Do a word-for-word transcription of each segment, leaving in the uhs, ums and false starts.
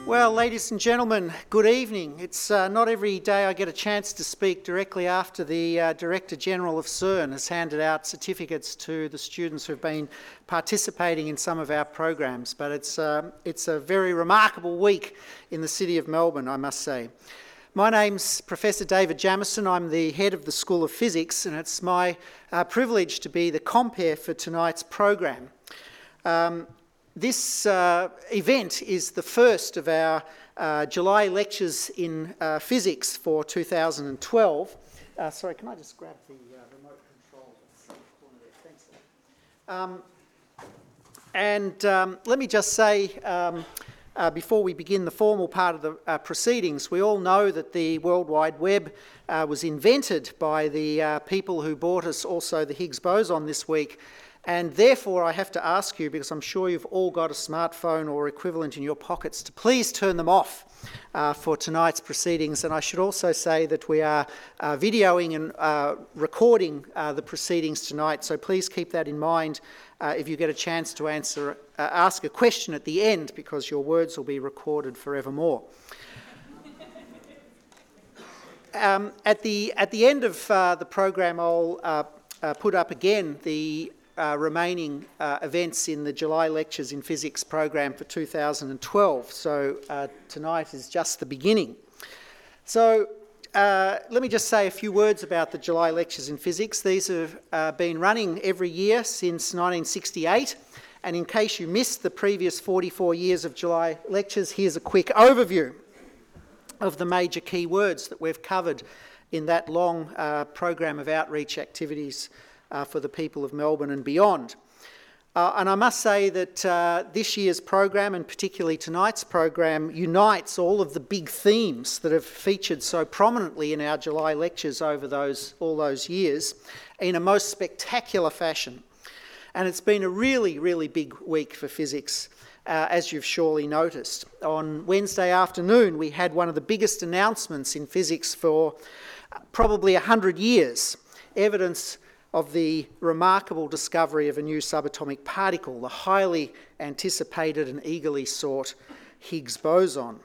Well, ladies and gentlemen, good evening. It's uh, not every day I get a chance to speak directly after the uh, Director General of CERN has handed out certificates to the students who've been participating in some of our programs, but it's, uh, it's a very remarkable week in the city of Melbourne, I must say. My name's Professor David Jamieson. I'm the head of the School of Physics, and it's my uh, privilege to be the compere for tonight's program. Um, This uh, event is the first of our uh, July lectures in uh, physics for two thousand twelve. Uh, sorry, can I just grab the uh, remote control? Thanks. Um, and um, let me just say, um, uh, before we begin the formal part of the uh, proceedings, we all know that the World Wide Web uh, was invented by the uh, people who brought us also the Higgs boson this week. And therefore, I have to ask you, because I'm sure you've all got a smartphone or equivalent in your pockets, to please turn them off uh, for tonight's proceedings. And I should also say that we are uh, videoing and uh, recording uh, the proceedings tonight, so please keep that in mind uh, if you get a chance to answer, uh, ask a question at the end, because your words will be recorded forevermore. um, at the at the end of uh, the program, I'll uh, uh, put up again the Uh, remaining uh, events in the July Lectures in Physics program for two thousand twelve. So uh, tonight is just the beginning. So uh, let me just say a few words about the July Lectures in Physics. These have uh, been running every year since nineteen sixty-eight. And in case you missed the previous forty-four years of July Lectures, here's a quick overview of the major key words that we've covered in that long uh, program of outreach activities Uh, for the people of Melbourne and beyond. Uh, and I must say that uh, this year's program, and particularly tonight's program, unites all of the big themes that have featured so prominently in our July lectures over those all those years in a most spectacular fashion. And it's been a really, really big week for physics, uh, as you've surely noticed. On Wednesday afternoon, we had one of the biggest announcements in physics for probably one hundred years, evidence of the remarkable discovery of a new subatomic particle, the highly anticipated and eagerly sought Higgs boson.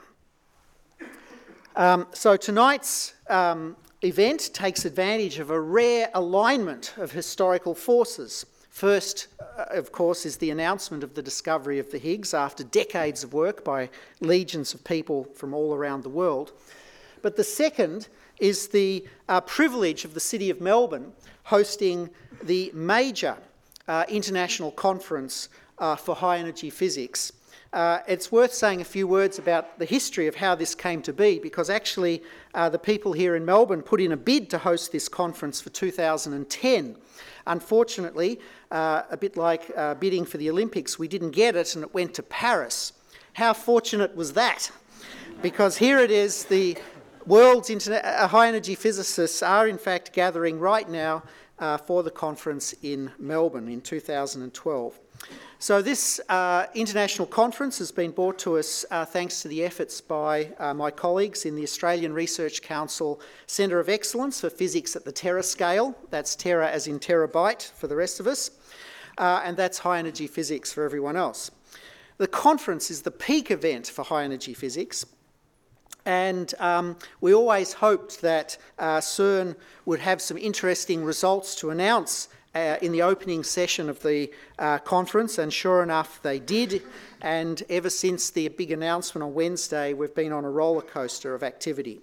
Um, so tonight's um, event takes advantage of a rare alignment of historical forces. First, uh, of course, is the announcement of the discovery of the Higgs after decades of work by legions of people from all around the world. But the second is the uh, privilege of the City of Melbourne hosting the major uh, international conference uh, for high energy physics. Uh, it's worth saying a few words about the history of how this came to be, because actually uh, the people here in Melbourne put in a bid to host this conference for two thousand ten. Unfortunately, uh, a bit like uh, bidding for the Olympics, we didn't get it and it went to Paris. How fortunate was that? Because here it is, the world's interna- uh, high-energy physicists are in fact gathering right now uh, for the conference in Melbourne in two thousand twelve. So this uh, international conference has been brought to us uh, thanks to the efforts by uh, my colleagues in the Australian Research Council Centre of Excellence for Physics at the Terascale. That's tera as in terabyte for the rest of us. Uh, and that's high-energy physics for everyone else. The conference is the peak event for high-energy physics. And um, we always hoped that uh, CERN would have some interesting results to announce uh, in the opening session of the uh, conference, and sure enough they did. And ever since the big announcement on Wednesday, we've been on a roller coaster of activity.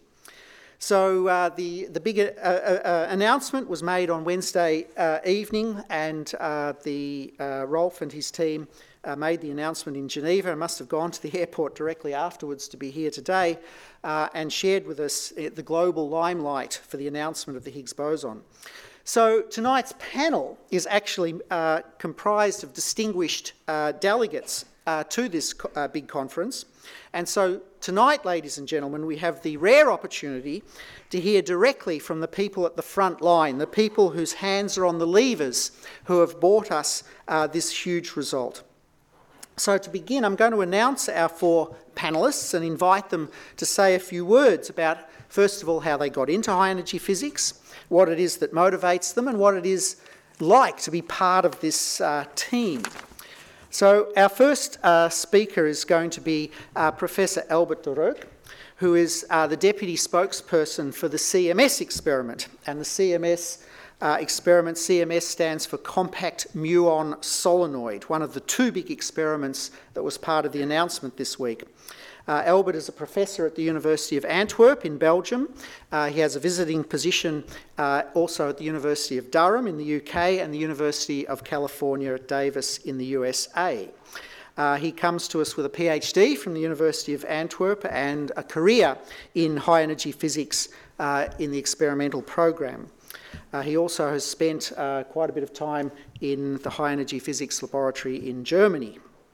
So uh, the, the big uh, uh, announcement was made on Wednesday uh, evening, and uh, the uh, Rolf and his team Uh, made the announcement in Geneva and must have gone to the airport directly afterwards to be here today uh, and shared with us the global limelight for the announcement of the Higgs boson. So tonight's panel is actually uh, comprised of distinguished uh, delegates uh, to this co- uh, big conference. And so tonight, ladies and gentlemen, we have the rare opportunity to hear directly from the people at the front line, the people whose hands are on the levers who have brought us uh, this huge result. So to begin, I'm going to announce our four panellists and invite them to say a few words about, first of all, how they got into high-energy physics, what it is that motivates them, and what it is like to be part of this uh, team. So our first uh, speaker is going to be uh, Professor Albert de Roeck, who is uh, the deputy spokesperson for the C M S experiment. And the C M S uh, experiment, C M S stands for Compact Muon Solenoid, one of the two big experiments that was part of the announcement this week. Uh, Albert is a professor at the University of Antwerp in Belgium. Uh, he has a visiting position uh, also at the University of Durham in the U K and the University of California at Davis in the U S A. Uh, he comes to us with a PhD from the University of Antwerp and a career in high energy physics uh, in the experimental program. Uh, he also has spent uh, quite a bit of time in the high energy physics laboratory in Germany.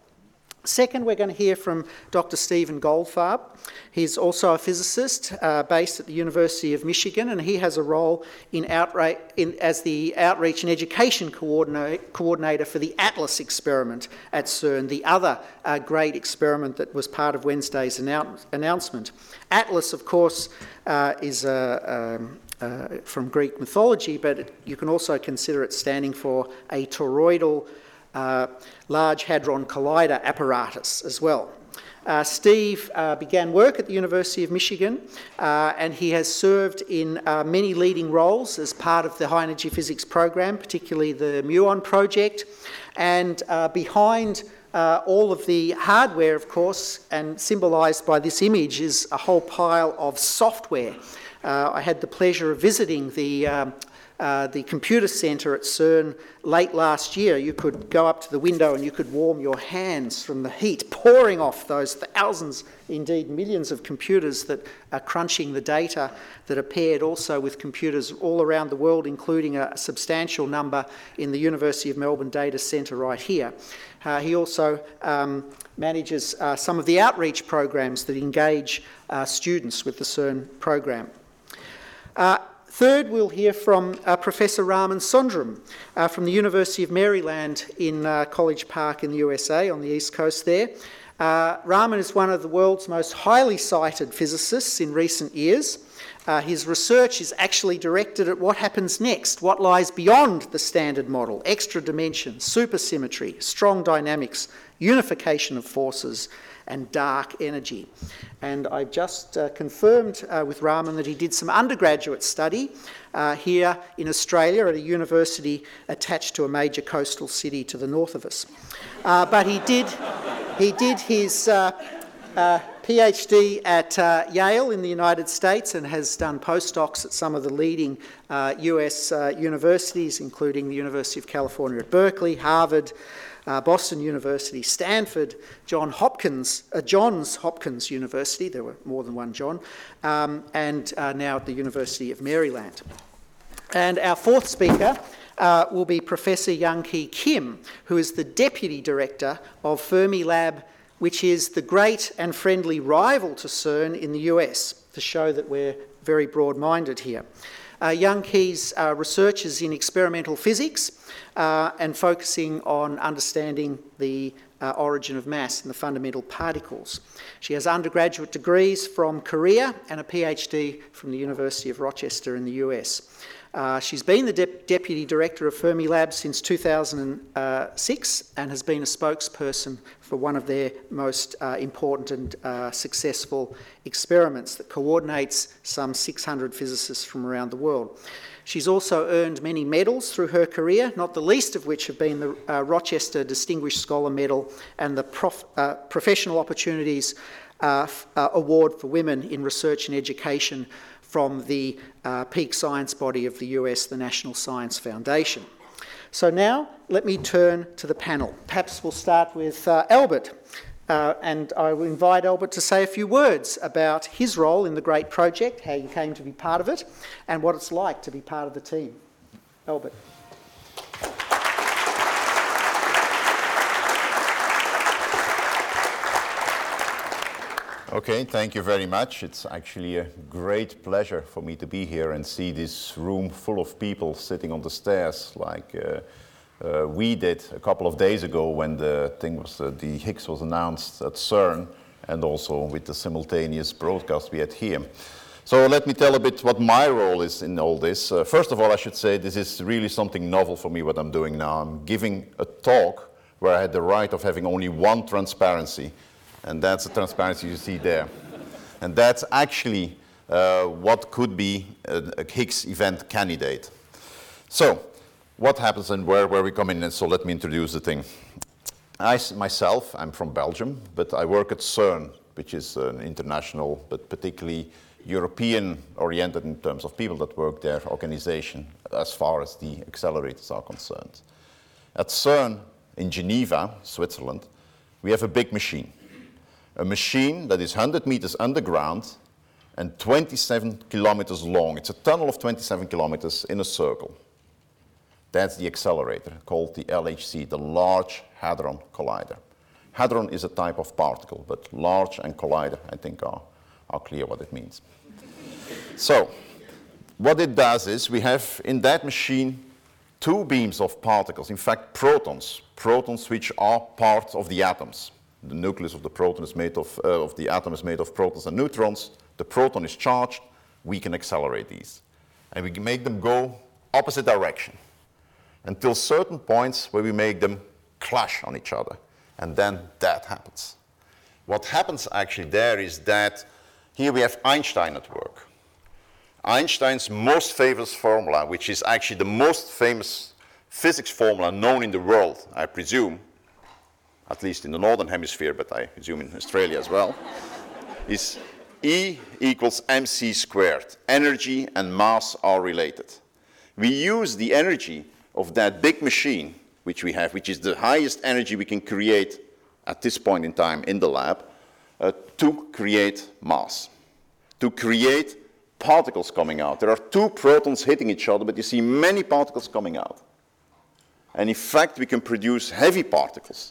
Second, we're going to hear from Doctor Stephen Goldfarb. He's also a physicist uh, based at the University of Michigan, and he has a role in, outra- in as the Outreach and Education coordina- Coordinator for the ATLAS experiment at CERN, the other uh, great experiment that was part of Wednesday's annou- announcement. ATLAS, of course, uh, is a... Um, uh, from Greek mythology, but it, you can also consider it standing for a toroidal Uh, Large Hadron Collider apparatus as well. Uh, Steve uh, began work at the University of Michigan uh, and he has served in uh, many leading roles as part of the high energy physics program, particularly the Muon project. And uh, behind uh, all of the hardware, of course, and symbolised by this image, is a whole pile of software. Uh, I had the pleasure of visiting the um, Uh, the computer centre at CERN late last year. You could go up to the window and you could warm your hands from the heat pouring off those thousands, indeed millions of computers that are crunching the data that are paired also with computers all around the world, including a, a substantial number in the University of Melbourne Data Centre right here. Uh, he also um, manages uh, some of the outreach programs that engage uh, students with the CERN program. Uh, Third, we'll hear from uh, Professor Raman Sundaram uh, from the University of Maryland in uh, College Park in the U S A on the east coast there. Uh, Raman is one of the world's most highly cited physicists in recent years. Uh, his research is actually directed at what happens next, what lies beyond the standard model: extra dimensions, supersymmetry, strong dynamics, unification of forces, and dark energy. And I've just uh, confirmed uh, with Raman that he did some undergraduate study uh, here in Australia at a university attached to a major coastal city to the north of us. Uh, but he did, he did his uh, uh, PhD at uh, Yale in the United States and has done postdocs at some of the leading uh, U S uh, universities, including the University of California at Berkeley, Harvard, Uh, Boston University, Stanford, John Hopkins, uh, Johns Hopkins University, there were more than one John, um, and uh, now at the University of Maryland. And our fourth speaker uh, will be Professor Young-Kee Kim, who is the Deputy Director of Fermilab, which is the great and friendly rival to CERN in the U S, to show that we're very broad-minded here. Uh, Young-Kee's uh, research is in experimental physics uh, and focusing on understanding the uh, origin of mass and the fundamental particles. She has undergraduate degrees from Korea and a PhD from the University of Rochester in the U S. Uh, she's been the de- Deputy Director of Fermilab since two thousand six and has been a spokesperson for one of their most uh, important and uh, successful experiments that coordinates some six hundred physicists from around the world. She's also earned many medals through her career, not the least of which have been the uh, Rochester Distinguished Scholar Medal and the Prof, uh, Professional Opportunities uh, f- uh, Award for Women in Research and Education from the uh, peak science body of the U S, the National Science Foundation. So now let me turn to the panel. Perhaps we'll start with uh, Albert. Uh, and I will invite Albert to say a few words about his role in the great project, how you came to be part of it, and what it's like to be part of the team. Albert. Okay, thank you very much. It's actually a great pleasure for me to be here and see this room full of people sitting on the stairs like uh, uh, we did a couple of days ago when the thing was, uh, the Higgs was announced at CERN, and also with the simultaneous broadcast we had here. So let me tell a bit what my role is in all this. Uh, first of all, I should say this is really something novel for me what I'm doing now. I'm giving a talk where I had the right of having only one transparency, and that's the transparency you see there. And that's actually uh, what could be a, a Higgs event candidate. So, what happens and where, where we come in, and so let me introduce the thing. I myself, I'm from Belgium, but I work at CERN, which is an international, but particularly European-oriented in terms of people that work there, organization, as far as the accelerators are concerned. At CERN in Geneva, Switzerland, we have a big machine. A machine that is one hundred meters underground and twenty-seven kilometers long. It's a tunnel of twenty-seven kilometers in a circle. That's the accelerator, called the L H C, the Large Hadron Collider. Hadron is a type of particle, but large and collider, I think, are, are clear what it means. So, what it does is, we have in that machine two beams of particles, in fact protons, protons which are part of the atoms. The nucleus of the proton is made of, uh, of the atom is made of protons and neutrons. The proton is charged, we can accelerate these. And we can make them go opposite direction until certain points where we make them clash on each other. And then that happens. What happens actually there is that here we have Einstein at work. Einstein's most famous formula, which is actually the most famous physics formula known in the world, I presume, at least in the northern hemisphere, but I assume in Australia as well, is E equals mc squared. Energy and mass are related. We use the energy of that big machine, which we have, which is the highest energy we can create at this point in time in the lab, uh, to create mass, to create particles coming out. There are two protons hitting each other, but you see many particles coming out. And in fact, we can produce heavy particles,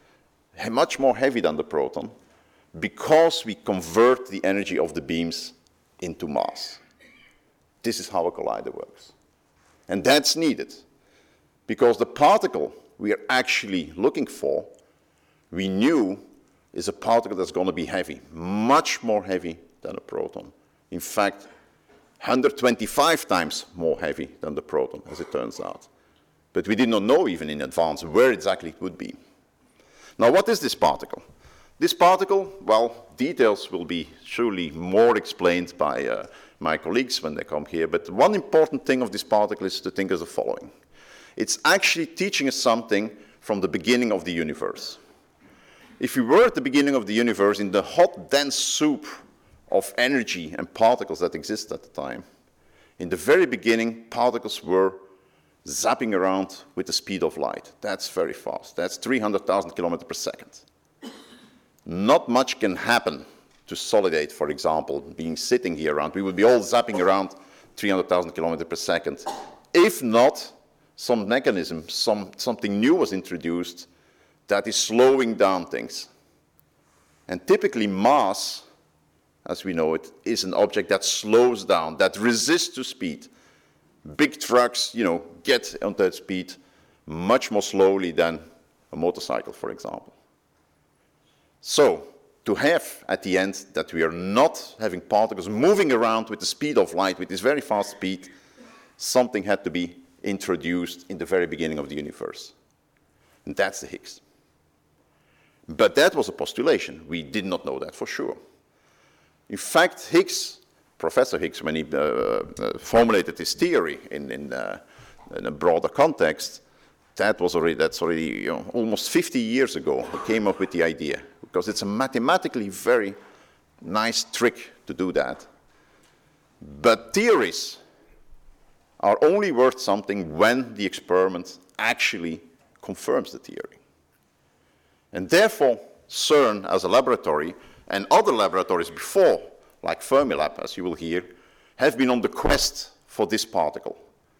much more heavy than the proton, because we convert the energy of the beams into mass. This is how a collider works. And that's needed, because the particle we are actually looking for, we knew, is a particle that's going to be heavy, much more heavy than a proton. In fact, one hundred twenty-five times more heavy than the proton, as it turns out. But we did not know even in advance where exactly it would be. Now, what is this particle? This particle, well, details will be surely more explained by uh, my colleagues when they come here, but one important thing of this particle is to think as the following. It's actually teaching us something from the beginning of the universe. If we were at the beginning of the universe in the hot, dense soup of energy and particles that exist at the time, in the very beginning, particles were zapping around with the speed of light. That's very fast. That's three hundred thousand kilometers per second. Not much can happen to solidate, for example, being sitting here around. We would be all zapping around three hundred thousand kilometers per second. If not, some mechanism, some, something new was introduced that is slowing down things. And typically mass, as we know it, is an object that slows down, that resists to speed. Big trucks, you know, get on that speed much more slowly than a motorcycle, for example. So, to have at the end that we are not having particles moving around with the speed of light, with this very fast speed, something had to be introduced in the very beginning of the universe. And that's the Higgs. But that was a postulation. We did not know that for sure. In fact, Higgs, Professor Higgs, when he uh, uh, formulated his theory in, in, uh, in a broader context, that was already, that's already you know, almost fifty years ago, he came up with the idea, because it's a mathematically very nice trick to do that. But theories are only worth something when the experiment actually confirms the theory. And therefore, CERN as a laboratory and other laboratories before, like Fermilab, as you will hear, have been on the quest for this particle.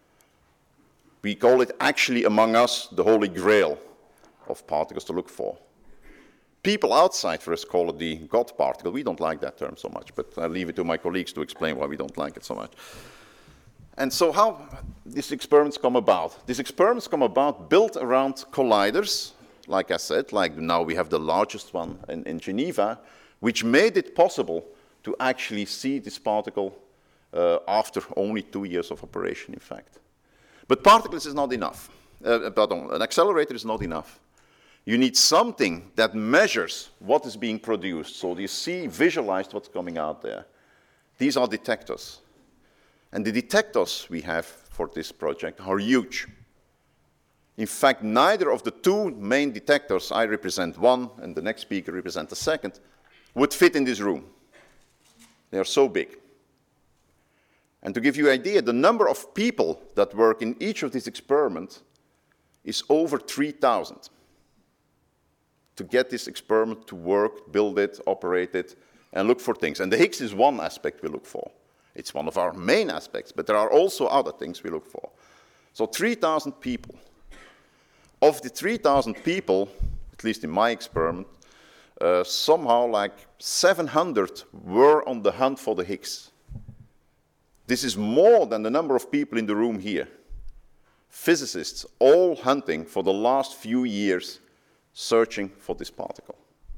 We call it actually among us the holy grail of particles to look for. People outside for us call it the God particle. We don't like that term so much, but I'll leave it to my colleagues to explain why we don't like it so much. And so how these experiments come about? These experiments come about built around colliders, like I said, like now we have the largest one in, in Geneva, which made it possible to actually see this particle uh, after only two years of operation, in fact. But particles is not enough. Uh, pardon, an accelerator is not enough. You need something that measures what is being produced. So you see, visualized what's coming out there. These are detectors. And the detectors we have for this project are huge. In fact, neither of the two main detectors, I represent one and the next speaker represents the second, would fit in this room. They are so big. And to give you an idea, the number of people that work in each of these experiments is over three thousand. To get this experiment to work, build it, operate it, and look for things. And the Higgs is one aspect we look for. It's one of our main aspects, but there are also other things we look for. So three thousand people. Of the three thousand people, at least in my experiment, uh, somehow like seven hundred were on the hunt for the Higgs. This is more than the number of people in the room here. Physicists all hunting for the last few years, searching for this particle.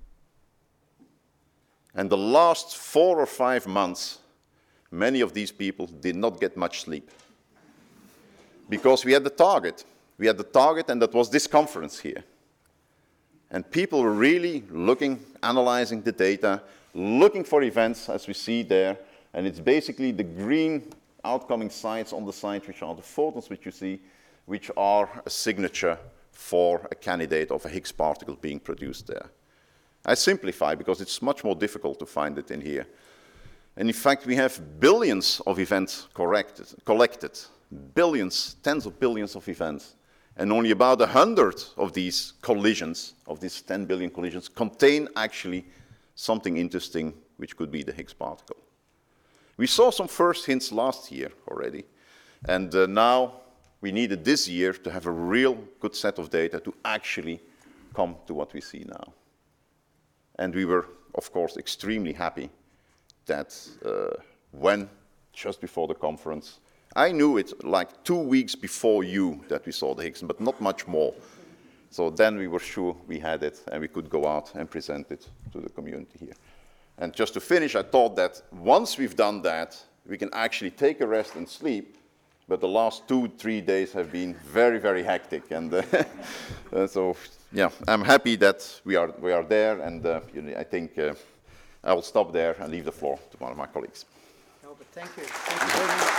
And the last four or five months, many of these people did not get much sleep. Because we had the target. We had the target, and that was this conference here. And people were really looking, analyzing the data, looking for events, as we see there. And it's basically the green outcoming sites on the side, which are the photons which you see, which are a signature for a candidate of a Higgs particle being produced there. I simplify because it's much more difficult to find it in here. And in fact, we have billions of events corrected, collected, billions, tens of billions of events. And only about a hundred of these collisions, of these ten billion collisions, contain actually something interesting, which could be the Higgs particle. We saw some first hints last year already. And uh, now we needed this year to have a real good set of data to actually come to what we see now. And we were, of course, extremely happy that uh, when, just before the conference, I knew it like two weeks before you that we saw the Higgs, but not much more. So then we were sure we had it, and we could go out and present it to the community here. And just to finish, I thought that once we've done that, we can actually take a rest and sleep. But the last two, three days have been very, very hectic. And uh, uh, so, yeah, I'm happy that we are, we are there. And uh, you know, I think uh, I will stop there and leave the floor to one of my colleagues. Albert, thank you. Thank you very much.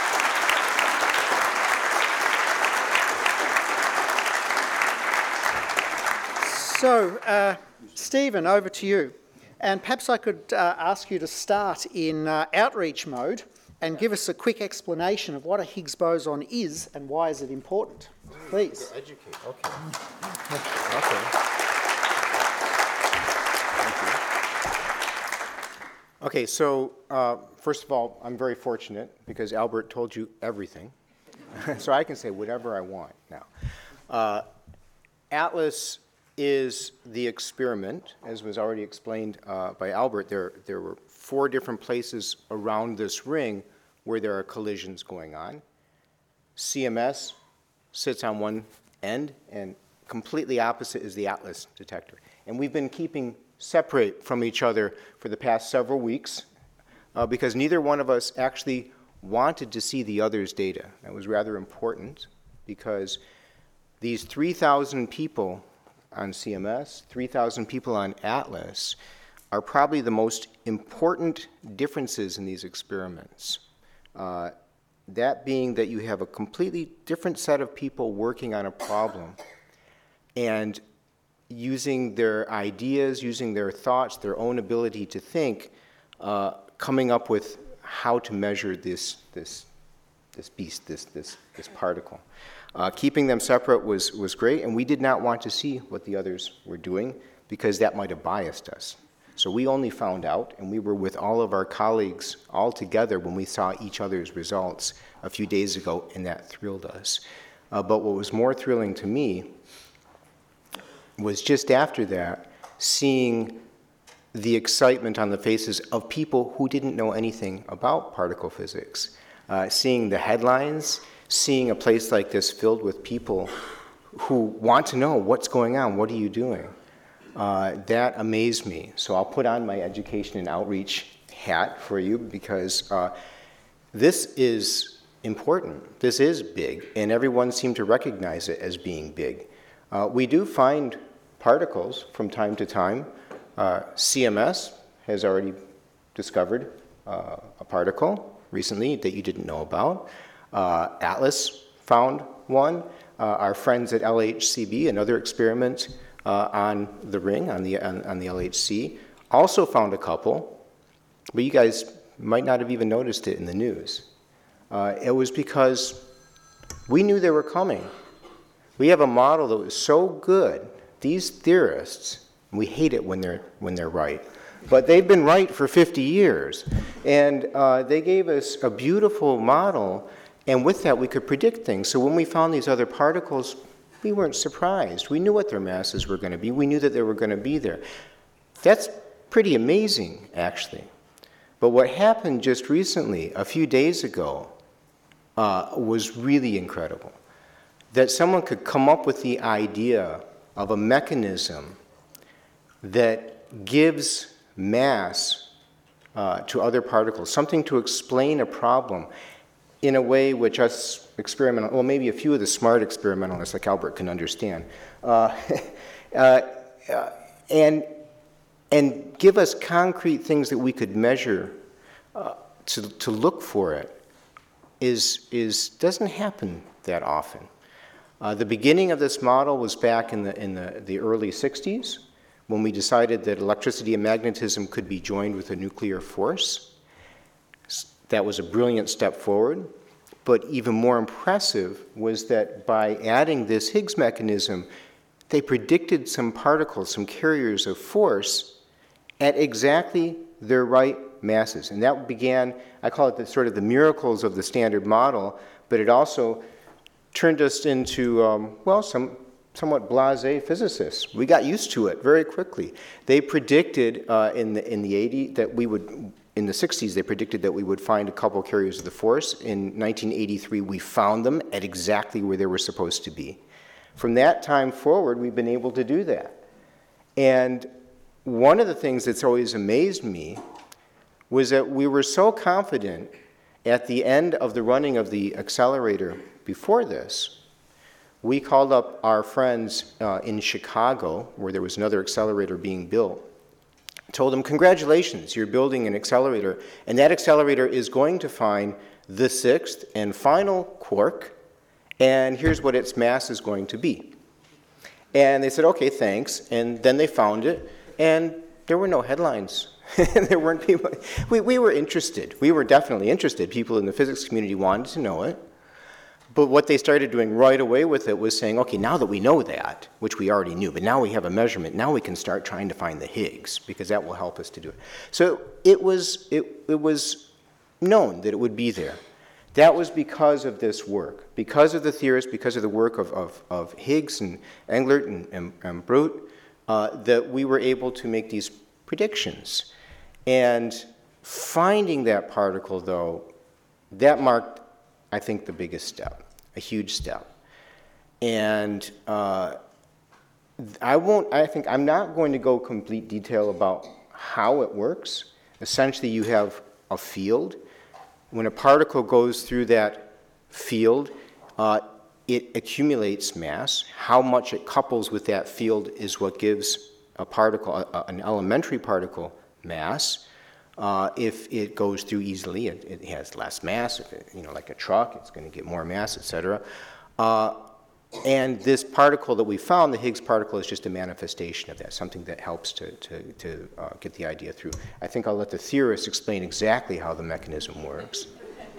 So, uh, Stephen, over to you. And perhaps I could uh, ask you to start in uh, outreach mode and give us a quick explanation of what a Higgs boson is and why is it important. Please. Educate. Okay. Okay. Okay, so uh, first of all, I'm very fortunate because Albert told you everything. So I can say whatever I want now. Uh, ATLAS is the experiment, as was already explained uh, by Albert. There, there were four different places around this ring where there are collisions going on. C M S sits on one end, and completely opposite is the ATLAS detector. And we've been keeping separate from each other for the past several weeks uh, because neither one of us actually wanted to see the other's data. That was rather important because these three thousand people on C M S, three thousand people on ATLAS, are probably the most important differences in these experiments. Uh, that being that you have a completely different set of people working on a problem and using their ideas, using their thoughts, their own ability to think, uh, coming up with how to measure this, this, this beast, this, this, this particle. Uh, keeping them separate was, was great, and we did not want to see what the others were doing because that might have biased us. So we only found out, and we were with all of our colleagues all together when we saw each other's results a few days ago, and that thrilled us. Uh, but what was more thrilling to me was just after that, seeing the excitement on the faces of people who didn't know anything about particle physics, uh, seeing the headlines, seeing a place like this filled with people who want to know what's going on, what are you doing? Uh, that amazed me. So I'll put on my education and outreach hat for you because uh, this is important. This is big, and everyone seemed to recognize it as being big. Uh, we do find particles from time to time. Uh, C M S has already discovered uh, a particle recently that you didn't know about. Uh, Atlas found one. Uh, our friends at L H C B, another experiment uh, on the ring, on the, on, on the L H C, also found a couple, but you guys might not have even noticed it in the news. Uh, it was because we knew they were coming. We have a model that was so good, these theorists, we hate it when they're, when they're right, but they've been right for fifty years. And uh, they gave us a beautiful model, and with that we could predict things. So when we found these other particles, we weren't surprised. We knew what their masses were going to be. We knew that they were going to be there. That's pretty amazing, actually. But what happened just recently, a few days ago, uh, was really incredible. That someone could come up with the idea of a mechanism that gives mass uh, to other particles, something to explain a problem in a way which us experimental, well, maybe a few of the smart experimentalists like Albert can understand, uh, uh, uh, and, and give us concrete things that we could measure uh, to, to look for it, is, is, doesn't happen that often. Uh, the beginning of this model was back in the, in the, the early sixties, when we decided that electricity and magnetism could be joined with a nuclear force. That was a brilliant step forward. But even more impressive was that by adding this Higgs mechanism, they predicted some particles, some carriers of force, at exactly their right masses. And that began, I call it the sort of the miracles of the Standard Model, but it also turned us into, um, well, some somewhat blasé physicists. We got used to it very quickly. They predicted uh, in the in the eighties that we would, in the sixties, they predicted that we would find a couple carriers of the force. In nineteen eighty-three, we found them at exactly where they were supposed to be. From that time forward, we've been able to do that. And one of the things that's always amazed me was that we were so confident at the end of the running of the accelerator before this. We called up our friends uh, in Chicago, where there was another accelerator being built, told them, congratulations, you're building an accelerator, and that accelerator is going to find the sixth and final quark, and here's what its mass is going to be. And they said, okay, thanks, and then they found it, and there were no headlines. There weren't people. We, we were interested. We were definitely interested. People in the physics community wanted to know it. But what they started doing right away with it was saying, okay, now that we know that, which we already knew, but now we have a measurement, now we can start trying to find the Higgs, because that will help us to do it. So it was, it, it was known that it would be there. That was because of this work, because of the theorists, because of the work of, of, of Higgs and Englert and, and, and Brute, uh, that we were able to make these predictions. And finding that particle, though, that marked, I think, the biggest step. A huge step. And uh, I won't, I think, I'm not going to go complete detail about how it works. Essentially, you have a field. When a particle goes through that field, uh, it accumulates mass. How much it couples with that field is what gives a particle, a, an elementary particle, mass. Uh, if it goes through easily, it, it has less mass. If it, you know, like a truck, it's going to get more mass, et cetera. Uh, and this particle that we found, the Higgs particle, is just a manifestation of that, something that helps to, to, to uh, get the idea through. I think I'll let the theorists explain exactly how the mechanism works.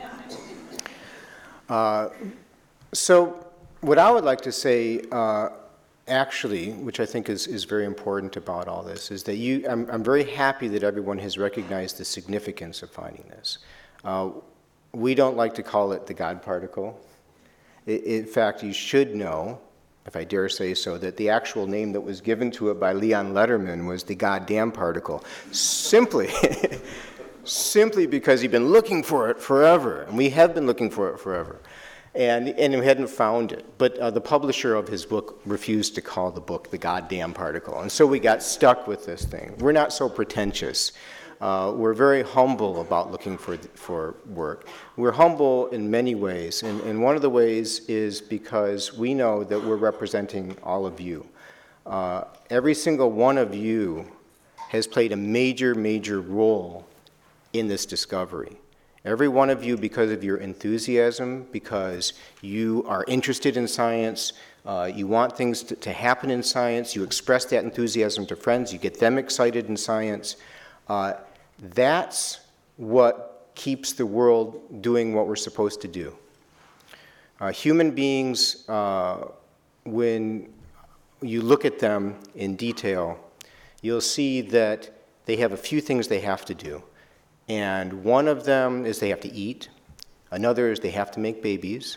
Uh, so what I would like to say, uh, actually, which I think is, is very important about all this, is that you, I'm, I'm very happy that everyone has recognized the significance of finding this. Uh, we don't like to call it the God particle. I, in fact, you should know, if I dare say so, that the actual name that was given to it by Leon Lederman was the goddamn particle, simply, simply because he'd been looking for it forever, and we have been looking for it forever. And, and we hadn't found it. But uh, the publisher of his book refused to call the book The Goddamn Particle. And so we got stuck with this thing. We're not so pretentious. Uh, we're very humble about looking for, for work. We're humble in many ways. And, and one of the ways is because we know that we're representing all of you. Uh, every single one of you has played a major, major role in this discovery. Every one of you, because of your enthusiasm, because you are interested in science, uh, you want things to, to happen in science, you express that enthusiasm to friends, you get them excited in science. Uh, that's what keeps the world doing what we're supposed to do. Uh, human beings, uh, when you look at them in detail, you'll see that they have a few things they have to do. And one of them is they have to eat. Another is they have to make babies.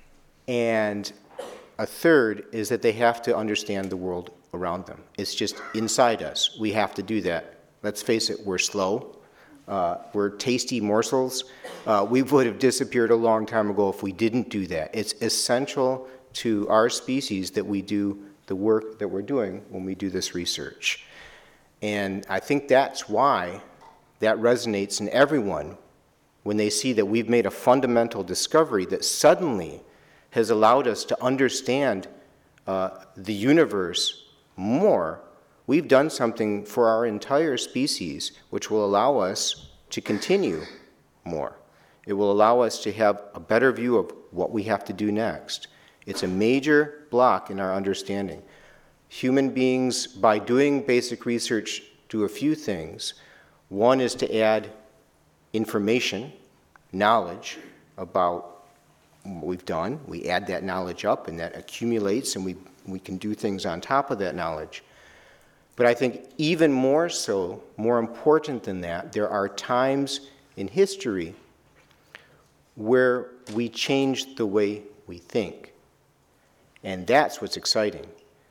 And a third is that they have to understand the world around them. It's just inside us. We have to do that. Let's face it, we're slow. Uh, we're tasty morsels. Uh, we would have disappeared a long time ago if we didn't do that. It's essential to our species that we do the work that we're doing when we do this research. And I think that's why that resonates in everyone when they see that we've made a fundamental discovery that suddenly has allowed us to understand uh, the universe more. We've done something for our entire species which will allow us to continue more. It will allow us to have a better view of what we have to do next. It's a major block in our understanding. Human beings, by doing basic research, do a few things. One is to add information, knowledge about what we've done. We add that knowledge up and that accumulates and we, we can do things on top of that knowledge. But I think even more so, more important than that, there are times in history where we change the way we think. And that's what's exciting.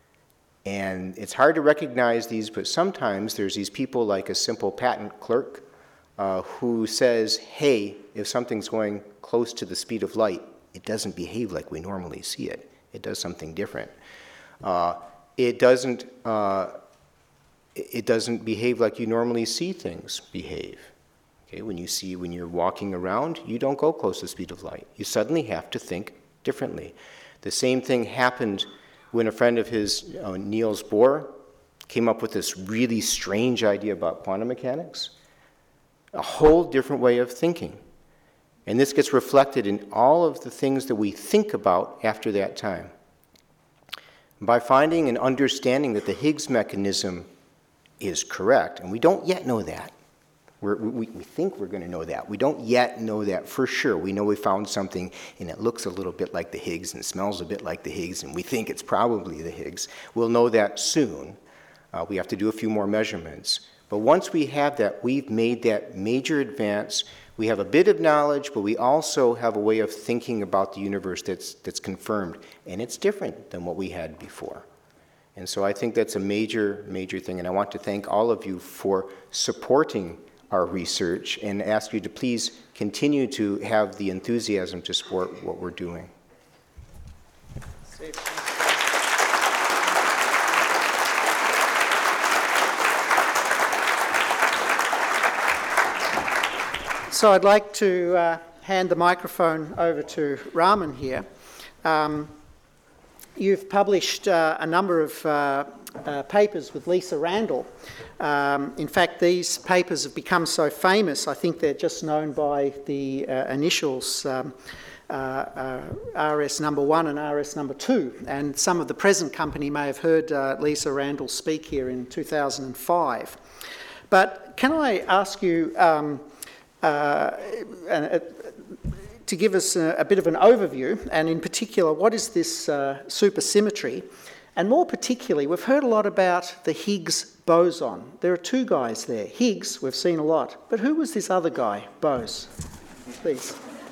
And it's hard to recognize these, but sometimes there's these people like a simple patent clerk uh, who says, hey, if something's going close to the speed of light, it doesn't behave like we normally see it. It does something different. Uh, it doesn't, uh, it doesn't behave like you normally see things behave. Okay, when you see, when you're walking around, you don't go close to the speed of light. You suddenly have to think differently. The same thing happened when a friend of his, uh, Niels Bohr, came up with this really strange idea about quantum mechanics. A whole different way of thinking. And this gets reflected in all of the things that we think about after that time. By finding and understanding that the Higgs mechanism is correct, and we don't yet know that. We're, we, we think we're going to know that. We don't yet know that for sure. We know we found something and it looks a little bit like the Higgs and smells a bit like the Higgs and we think it's probably the Higgs. We'll know that soon. Uh, we have to do a few more measurements. But once we have that, we've made that major advance. We have a bit of knowledge, but we also have a way of thinking about the universe that's, that's confirmed. And it's different than what we had before. And so I think that's a major, major thing. And I want to thank all of you for supporting our research and ask you to please continue to have the enthusiasm to support what we're doing. So I'd like to uh, hand the microphone over to Raman here. Um, you've published uh, a number of uh, Uh, papers with Lisa Randall. Um, in fact, these papers have become so famous, I think they're just known by the uh, initials um, uh, uh, R S number one and R S number two. And some of the present company may have heard uh, Lisa Randall speak here in two thousand five. But can I ask you um, uh, uh, to give us a, a bit of an overview, and in particular, what is this uh, supersymmetry? And more particularly, we've heard a lot about the Higgs boson. There are two guys there. Higgs, we've seen a lot. But who was this other guy, Bose? Please.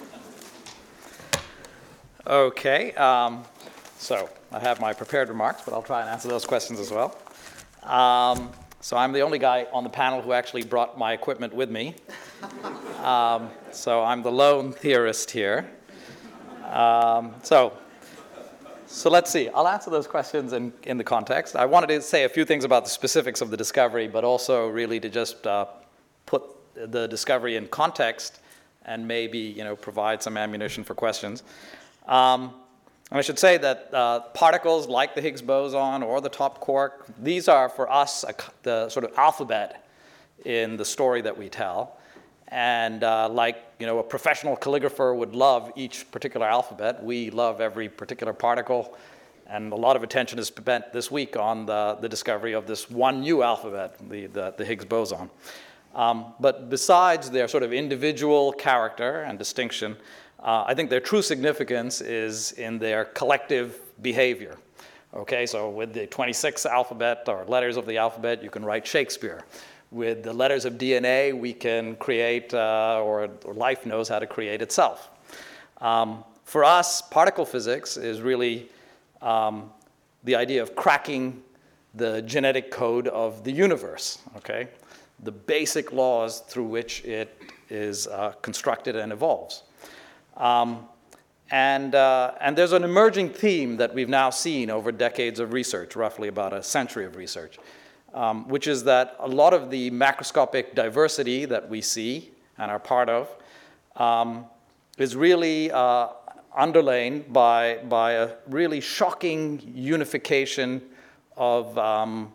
Okay. Um, so I have my prepared remarks, but I'll try and answer those questions as well. Um, so I'm the only guy on the panel who actually brought my equipment with me. Um, so I'm the lone theorist here. Um, so... So let's see. I'll answer those questions in, in the context. I wanted to say a few things about the specifics of the discovery, but also really to just uh, put the discovery in context and maybe, you know, provide some ammunition for questions. Um, And I should say that uh, particles like the Higgs boson or the top quark, these are for us a, the sort of alphabet in the story that we tell. And uh, like you know, a professional calligrapher would love each particular alphabet, we love every particular particle. And a lot of attention is spent this week on the, the discovery of this one new alphabet, the, the, the Higgs boson. Um, but besides their sort of individual character and distinction, uh, I think their true significance is in their collective behavior. Okay, so with the twenty-six alphabet or letters of the alphabet, you can write Shakespeare. With the letters of D N A, we can create, uh, or, or life knows how to create itself. Um, for us, particle physics is really um, the idea of cracking the genetic code of the universe, okay? The basic laws through which it is uh, constructed and evolves. Um, and, uh, and there's an emerging theme that we've now seen over decades of research, roughly about a century of research, um, which is that a lot of the macroscopic diversity that we see and are part of um, is really uh, underlain by, by a really shocking unification of um,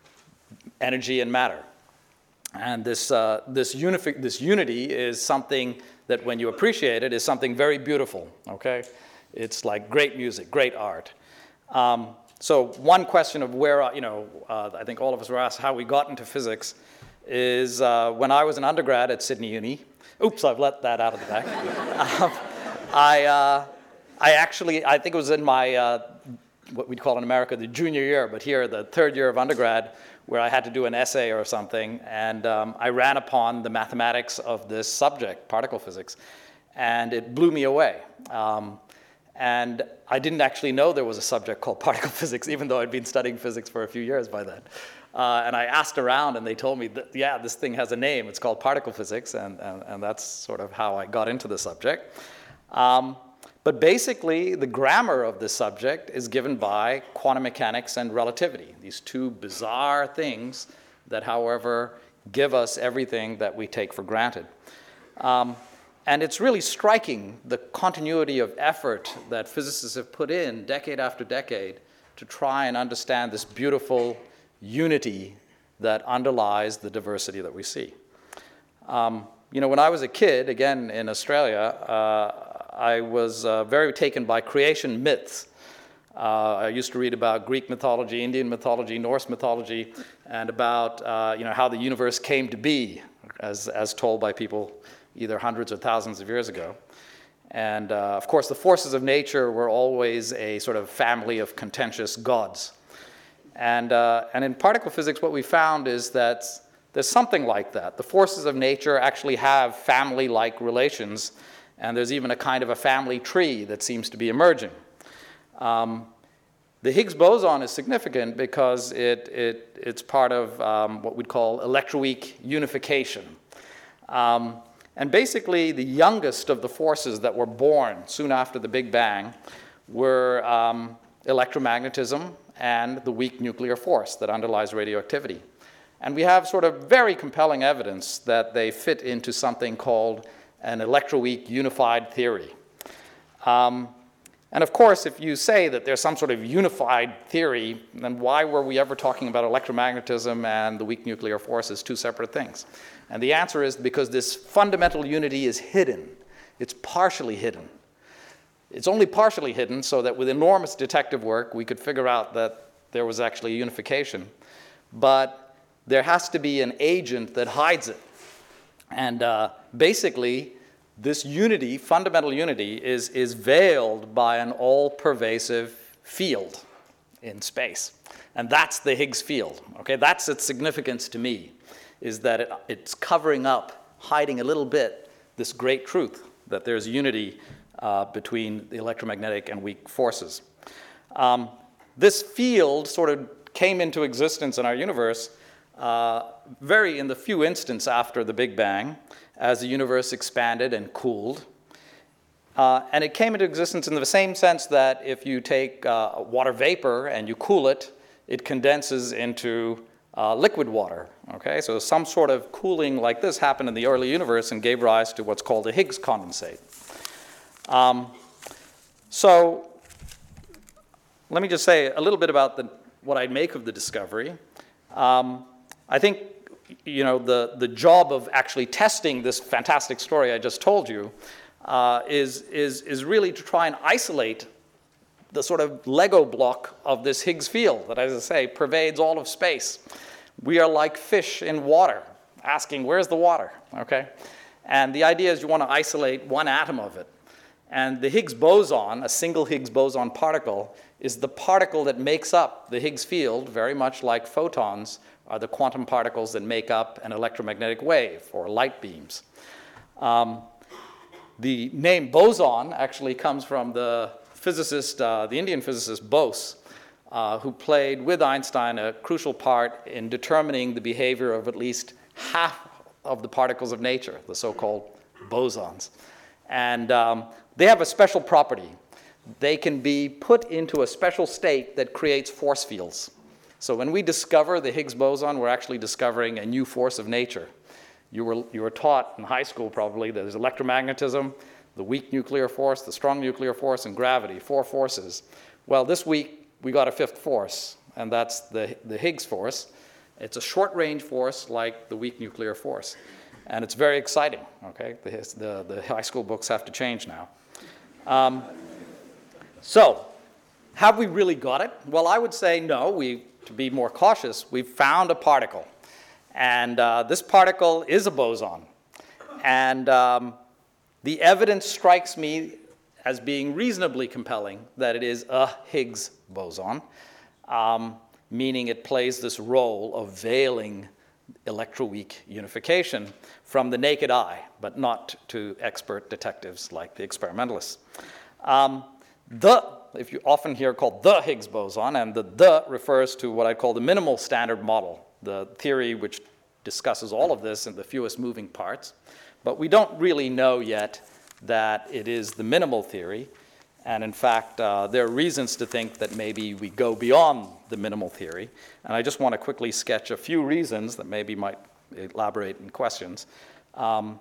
energy and matter. And this, uh, this, unifi- this unity is something that when you appreciate it is something very beautiful, okay? It's like great music, great art. Um, so one question of where, uh, you know, uh, I think all of us were asked how we got into physics is uh, when I was an undergrad at Sydney Uni, oops, I've let that out of the back. um, I, uh, I actually, I think it was in my, uh, what we'd call in America the junior year, but here the third year of undergrad, where I had to do an essay or something, and um, I ran upon the mathematics of this subject, particle physics, and it blew me away. Um, and I didn't actually know there was a subject called particle physics, even though I'd been studying physics for a few years by then. Uh, and I asked around, and they told me that, yeah, this thing has a name. It's called particle physics, and, and, and that's sort of how I got into the subject. Um, But basically, the grammar of this subject is given by quantum mechanics and relativity, these two bizarre things that, however, give us everything that we take for granted. Um, and it's really striking the continuity of effort that physicists have put in decade after decade to try and understand this beautiful unity that underlies the diversity that we see. Um, you know, when I was a kid, again in Australia, uh, I was uh, very taken by creation myths. Uh, I used to read about Greek mythology, Indian mythology, Norse mythology, and about uh, you know, how the universe came to be, as, as told by people either hundreds or thousands of years ago. And uh, of course, the forces of nature were always a sort of family of contentious gods. And, uh, and in particle physics, what we found is that there's something like that. The forces of nature actually have family-like relations. And there's even a kind of a family tree that seems to be emerging. Um, the Higgs boson is significant because it, it, it's part of um, what we'd call electroweak unification. Um, and basically, the youngest of the forces that were born soon after the Big Bang were um, electromagnetism and the weak nuclear force that underlies radioactivity. And we have sort of very compelling evidence that they fit into something called an electroweak unified theory. Um, and of course, if you say that there's some sort of unified theory, then why were we ever talking about electromagnetism and the weak nuclear force as two separate things? And the answer is because this fundamental unity is hidden. It's partially hidden. It's only partially hidden so that with enormous detective work, we could figure out that there was actually a unification. But there has to be an agent that hides it. And uh, basically, this unity, fundamental unity, is, is veiled by an all-pervasive field in space. And that's the Higgs field. Okay, that's its significance to me, is that it, it's covering up, hiding a little bit, this great truth that there's unity uh, between the electromagnetic and weak forces. Um, this field sort of came into existence in our universe Uh, very in the few instants after the Big Bang, as the universe expanded and cooled. Uh, and it came into existence in the same sense that if you take uh, water vapor and you cool it, it condenses into uh, liquid water. Okay, so some sort of cooling like this happened in the early universe and gave rise to what's called a Higgs condensate. Um, so let me just say a little bit about the, what I make of the discovery. Um, I think, you know, the, the job of actually testing this fantastic story I just told you uh, is, is, is really to try and isolate the sort of Lego block of this Higgs field that, as I say, pervades all of space. We are like fish in water, asking, where's the water, okay? And the idea is you want to isolate one atom of it. And the Higgs boson, a single Higgs boson particle, is the particle that makes up the Higgs field, very much like photons are the quantum particles that make up an electromagnetic wave or light beams. Um, the name boson actually comes from the physicist, uh, the Indian physicist Bose, uh, who played with Einstein a crucial part in determining the behavior of at least half of the particles of nature, the so-called bosons. And um, they have a special property. They can be put into a special state that creates force fields. So when we discover the Higgs boson, we're actually discovering a new force of nature. You were, you were taught in high school probably that there's electromagnetism, the weak nuclear force, the strong nuclear force, and gravity, four forces. Well, this week we got a fifth force, and that's the, the Higgs force. It's a short-range force like the weak nuclear force. And it's very exciting, okay? The, the, the high school books have to change now. Um, so, have we really got it? Well, I would say no. We, to be more cautious, we've found a particle. And uh, this particle is a boson. And um, the evidence strikes me as being reasonably compelling that it is a Higgs boson, um, meaning it plays this role of veiling electroweak unification from the naked eye, but not to expert detectives like the experimentalists. Um, the, if you often hear called the Higgs boson, and the the refers to what I call the minimal standard model, the theory which discusses all of this in the fewest moving parts. But we don't really know yet that it is the minimal theory. And in fact, uh, there are reasons to think that maybe we go beyond the minimal theory. And I just want to quickly sketch a few reasons that maybe might elaborate in questions. Um,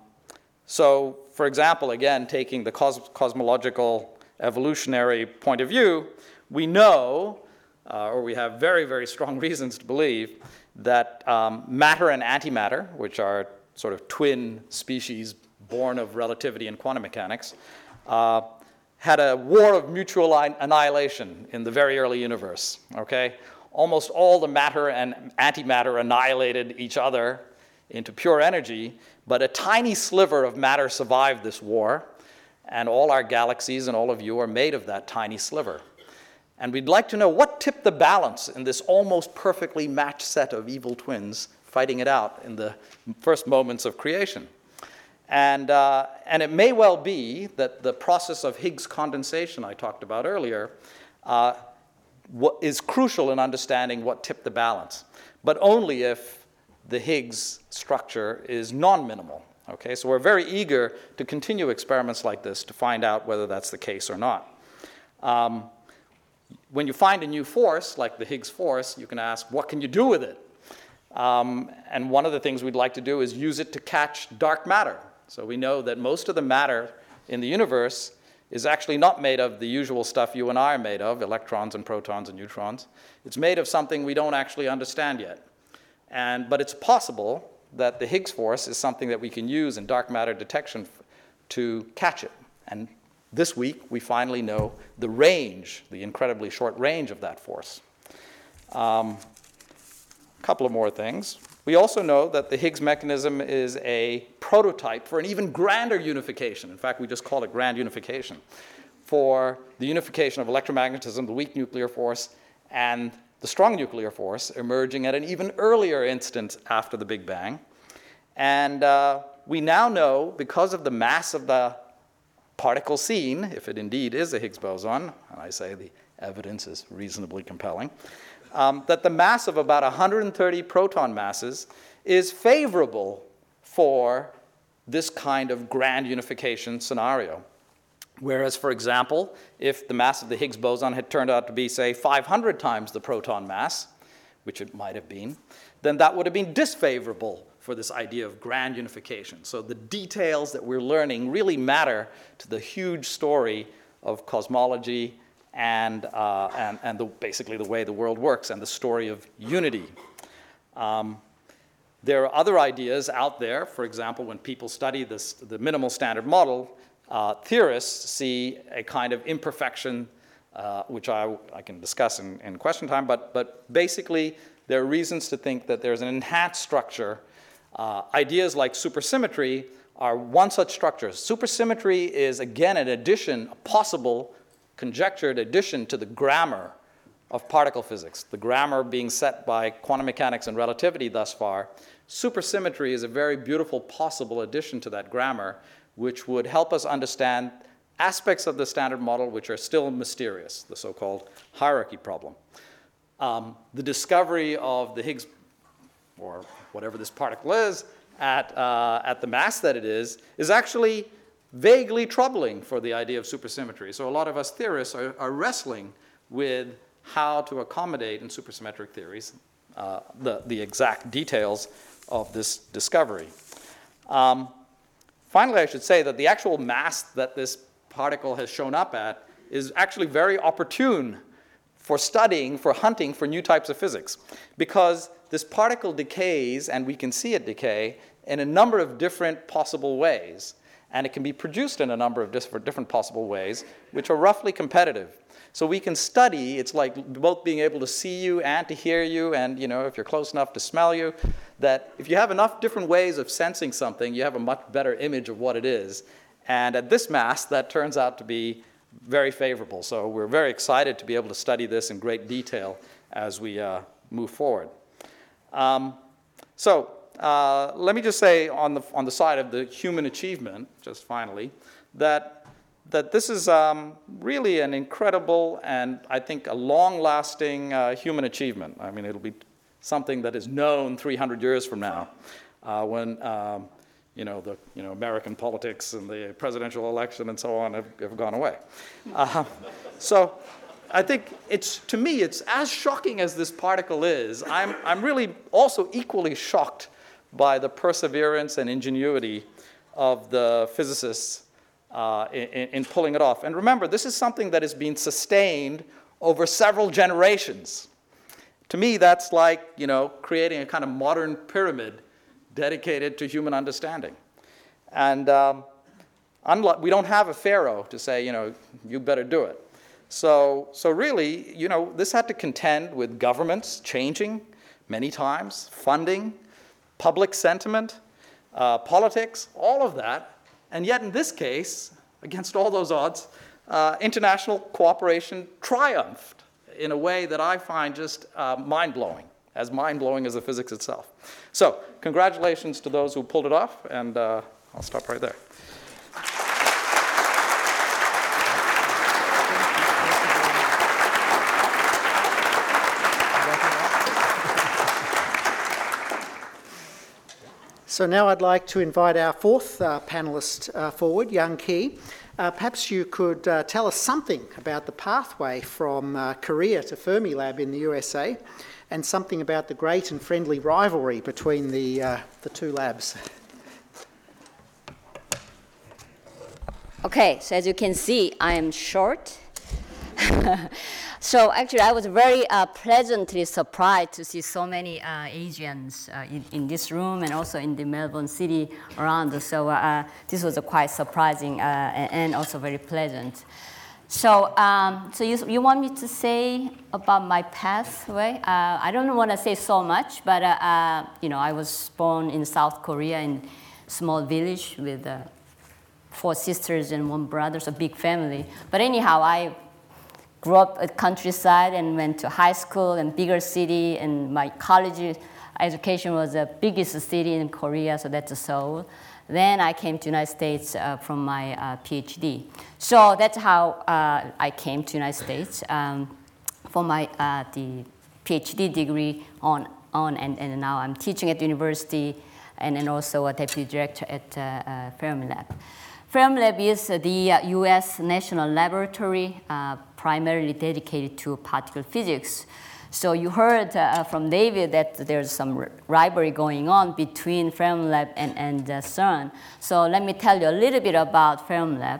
so, for example, again, taking the cos cosmological evolutionary point of view, we know, uh, or we have very, very strong reasons to believe, that um, matter and antimatter, which are sort of twin species born of relativity and quantum mechanics, uh, had a war of mutual annihilation in the very early universe, okay? Almost all the matter and antimatter annihilated each other into pure energy, but a tiny sliver of matter survived this war, and all our galaxies and all of you are made of that tiny sliver. And we'd like to know what tipped the balance in this almost perfectly matched set of evil twins fighting it out in the first moments of creation. And, uh, and it may well be that the process of Higgs condensation I talked about earlier uh, what is crucial in understanding what tipped the balance, but only if the Higgs structure is non-minimal. Okay, so we're very eager to continue experiments like this to find out whether that's the case or not. Um, when you find a new force, like the Higgs force, you can ask, what can you do with it? Um, and one of the things we'd like to do is use it to catch dark matter. So we know that most of the matter in the universe is actually not made of the usual stuff you and I are made of, electrons and protons and neutrons. It's made of something we don't actually understand yet. And, but it's possible that the Higgs force is something that we can use in dark matter detection to catch it. And this week, we finally know the range, the incredibly short range of that force. Um, a couple of more things. We also know that the Higgs mechanism is a prototype for an even grander unification. In fact, we just call it grand unification, for the unification of electromagnetism, the weak nuclear force, and the strong nuclear force emerging at an even earlier instant after the Big Bang. And uh, we now know, because of the mass of the particle seen, if it indeed is a Higgs boson, and I say the evidence is reasonably compelling, um, that the mass of about one hundred thirty proton masses is favorable for this kind of grand unification scenario. Whereas, for example, if the mass of the Higgs boson had turned out to be, say, five hundred times the proton mass, which it might have been, then that would have been disfavorable for this idea of grand unification. So the details that we're learning really matter to the huge story of cosmology and, uh, and, and the, basically the way the world works and the story of unity. Um, there are other ideas out there. For example, when people study this, the minimal standard model, uh, theorists see a kind of imperfection, uh, which I, I can discuss in, in question time, but, but basically there are reasons to think that there's an enhanced structure. Uh, ideas like supersymmetry are one such structure. Supersymmetry is, again, an addition, a possible conjectured addition to the grammar of particle physics, the grammar being set by quantum mechanics and relativity thus far. Supersymmetry is a very beautiful possible addition to that grammar, which would help us understand aspects of the standard model which are still mysterious, the so-called hierarchy problem. Um, the discovery of the Higgs, or whatever this particle is, at, uh, at the mass that it is, is actually vaguely troubling for the idea of supersymmetry. So a lot of us theorists are, are wrestling with how to accommodate in supersymmetric theories uh, the, the exact details of this discovery. Um, finally, I should say that the actual mass that this particle has shown up at is actually very opportune for studying, for hunting for new types of physics, because this particle decays, and we can see it decay, in a number of different possible ways. And it can be produced in a number of different, different possible ways, which are roughly competitive. So we can study, it's like both being able to see you and to hear you, and you know, if you're close enough to smell you, that if you have enough different ways of sensing something, you have a much better image of what it is. And at this mass, that turns out to be very favorable. So we're very excited to be able to study this in great detail as we uh, move forward. Um, so uh, let me just say on the, on the side of the human achievement, just finally, that, that this is um, really an incredible and I think a long-lasting uh, human achievement. I mean, it'll be something that is known three hundred years from now uh, when um, you know, the you know, American politics and the presidential election and so on have, have gone away. Uh, so I think it's, to me, it's as shocking as this particle is. I'm, I'm really also equally shocked by the perseverance and ingenuity of the physicists uh, in, in pulling it off. And remember, this is something that has been sustained over several generations. To me, that's like, you know, creating a kind of modern pyramid dedicated to human understanding. And um, unlike, we don't have a pharaoh to say, you know, you better do it. So, so really, you know, this had to contend with governments changing many times, funding, public sentiment, uh, politics, all of that. And yet in this case, against all those odds, uh, international cooperation triumphed in a way that I find just uh, mind-blowing, as mind-blowing as the physics itself. So congratulations to those who pulled it off, and uh, I'll stop right there. So now I'd like to invite our fourth uh, panellist uh, forward, Young Ki. Uh, perhaps you could uh, tell us something about the pathway from uh, Korea to Fermilab in the U S A, and something about the great and friendly rivalry between the, uh, the two labs. Okay, so as you can see, I am short. So actually, I was very uh, pleasantly surprised to see so many uh, Asians uh, in, in this room and also in the Melbourne city around. So uh, this was uh, quite surprising uh, and also very pleasant. So, um, so you, you want me to say about my pathway? Uh, I don't want to say so much, but uh, uh, you know, I was born in South Korea in a small village with uh, four sisters and one brother, so big family. But anyhow, I grew up at countryside and went to high school and bigger city, and my college education was the biggest city in Korea, so that's Seoul. Then I came to United States uh, from my uh, PhD. So that's how uh, I came to United States um, for my uh, the PhD degree on, on and, and now I'm teaching at the university and then also a deputy director at uh, uh, Fermilab. Fermilab is the uh, U S national laboratory uh, primarily dedicated to particle physics. So you heard uh, from David that there's some rivalry going on between Fermilab and, and uh, CERN. So let me tell you a little bit about Fermilab.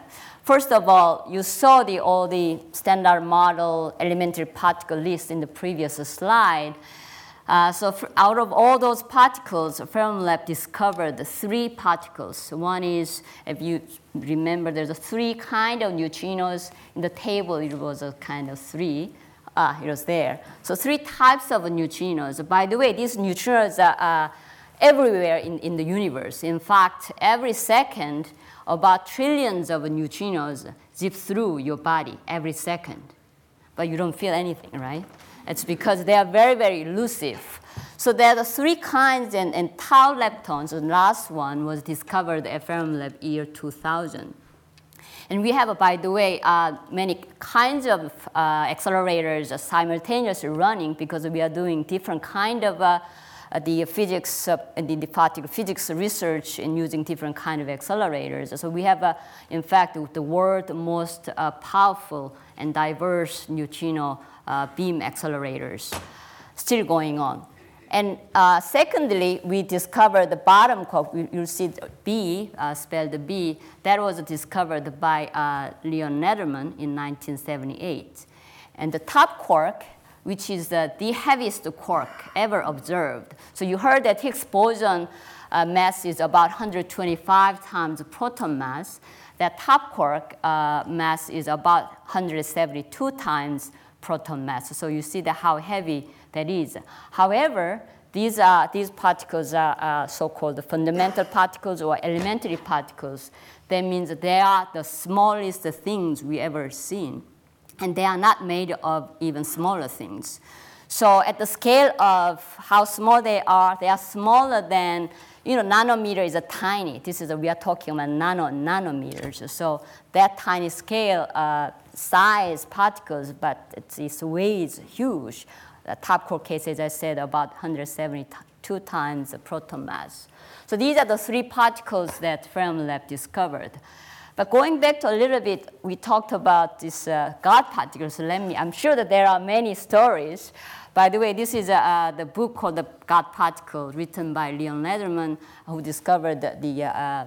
First of all, you saw the, all the standard model elementary particle list in the previous slide. Uh, so for, out of all those particles, Fermilab discovered three particles. One is, if you remember, there's a three kind of neutrinos. In the table, it was a kind of three. Ah, it was there. So three types of neutrinos. By the way, these neutrinos are uh, everywhere in, in the universe. In fact, every second, about trillions of neutrinos zip through your body every second. But you don't feel anything, right? It's because they are very, very elusive. So there are the three kinds, and, and tau leptons, the last one was discovered at Fermilab year two thousand. And we have, by the way, uh, many kinds of uh, accelerators simultaneously running because we are doing different kind of uh, the physics, uh, the, the particle physics research and using different kind of accelerators. So we have, uh, in fact, the world's most uh, powerful and diverse neutrino uh, beam accelerators still going on. And uh, secondly, we discovered the bottom quark. You'll see B, uh, spelled B. That was discovered by uh, Leon Lederman in nineteen seventy-eight. And the top quark, which is uh, the heaviest quark ever observed. So you heard that Higgs boson uh, mass is about one hundred twenty-five times proton mass. That top quark uh, mass is about one hundred seventy-two times proton mass. So you see that how heavy that is. However, these, are, these particles are uh, so-called fundamental particles or elementary particles. That means they are the smallest things we ever seen. And they are not made of even smaller things. So at the scale of how small they are, they are smaller than, you know, nanometer is a tiny. This is a, we are talking about nano nanometers. So that tiny scale uh, size particles, but it's, its weight is huge. The top quark case, as I said, about one hundred seventy-two times the proton mass. So these are the three particles that Fermilab discovered. But going back to a little bit, we talked about this uh, God particles. So let me, I'm sure that there are many stories. By the way, this is uh, the book called The God Particle, written by Leon Lederman, who discovered the, the, uh,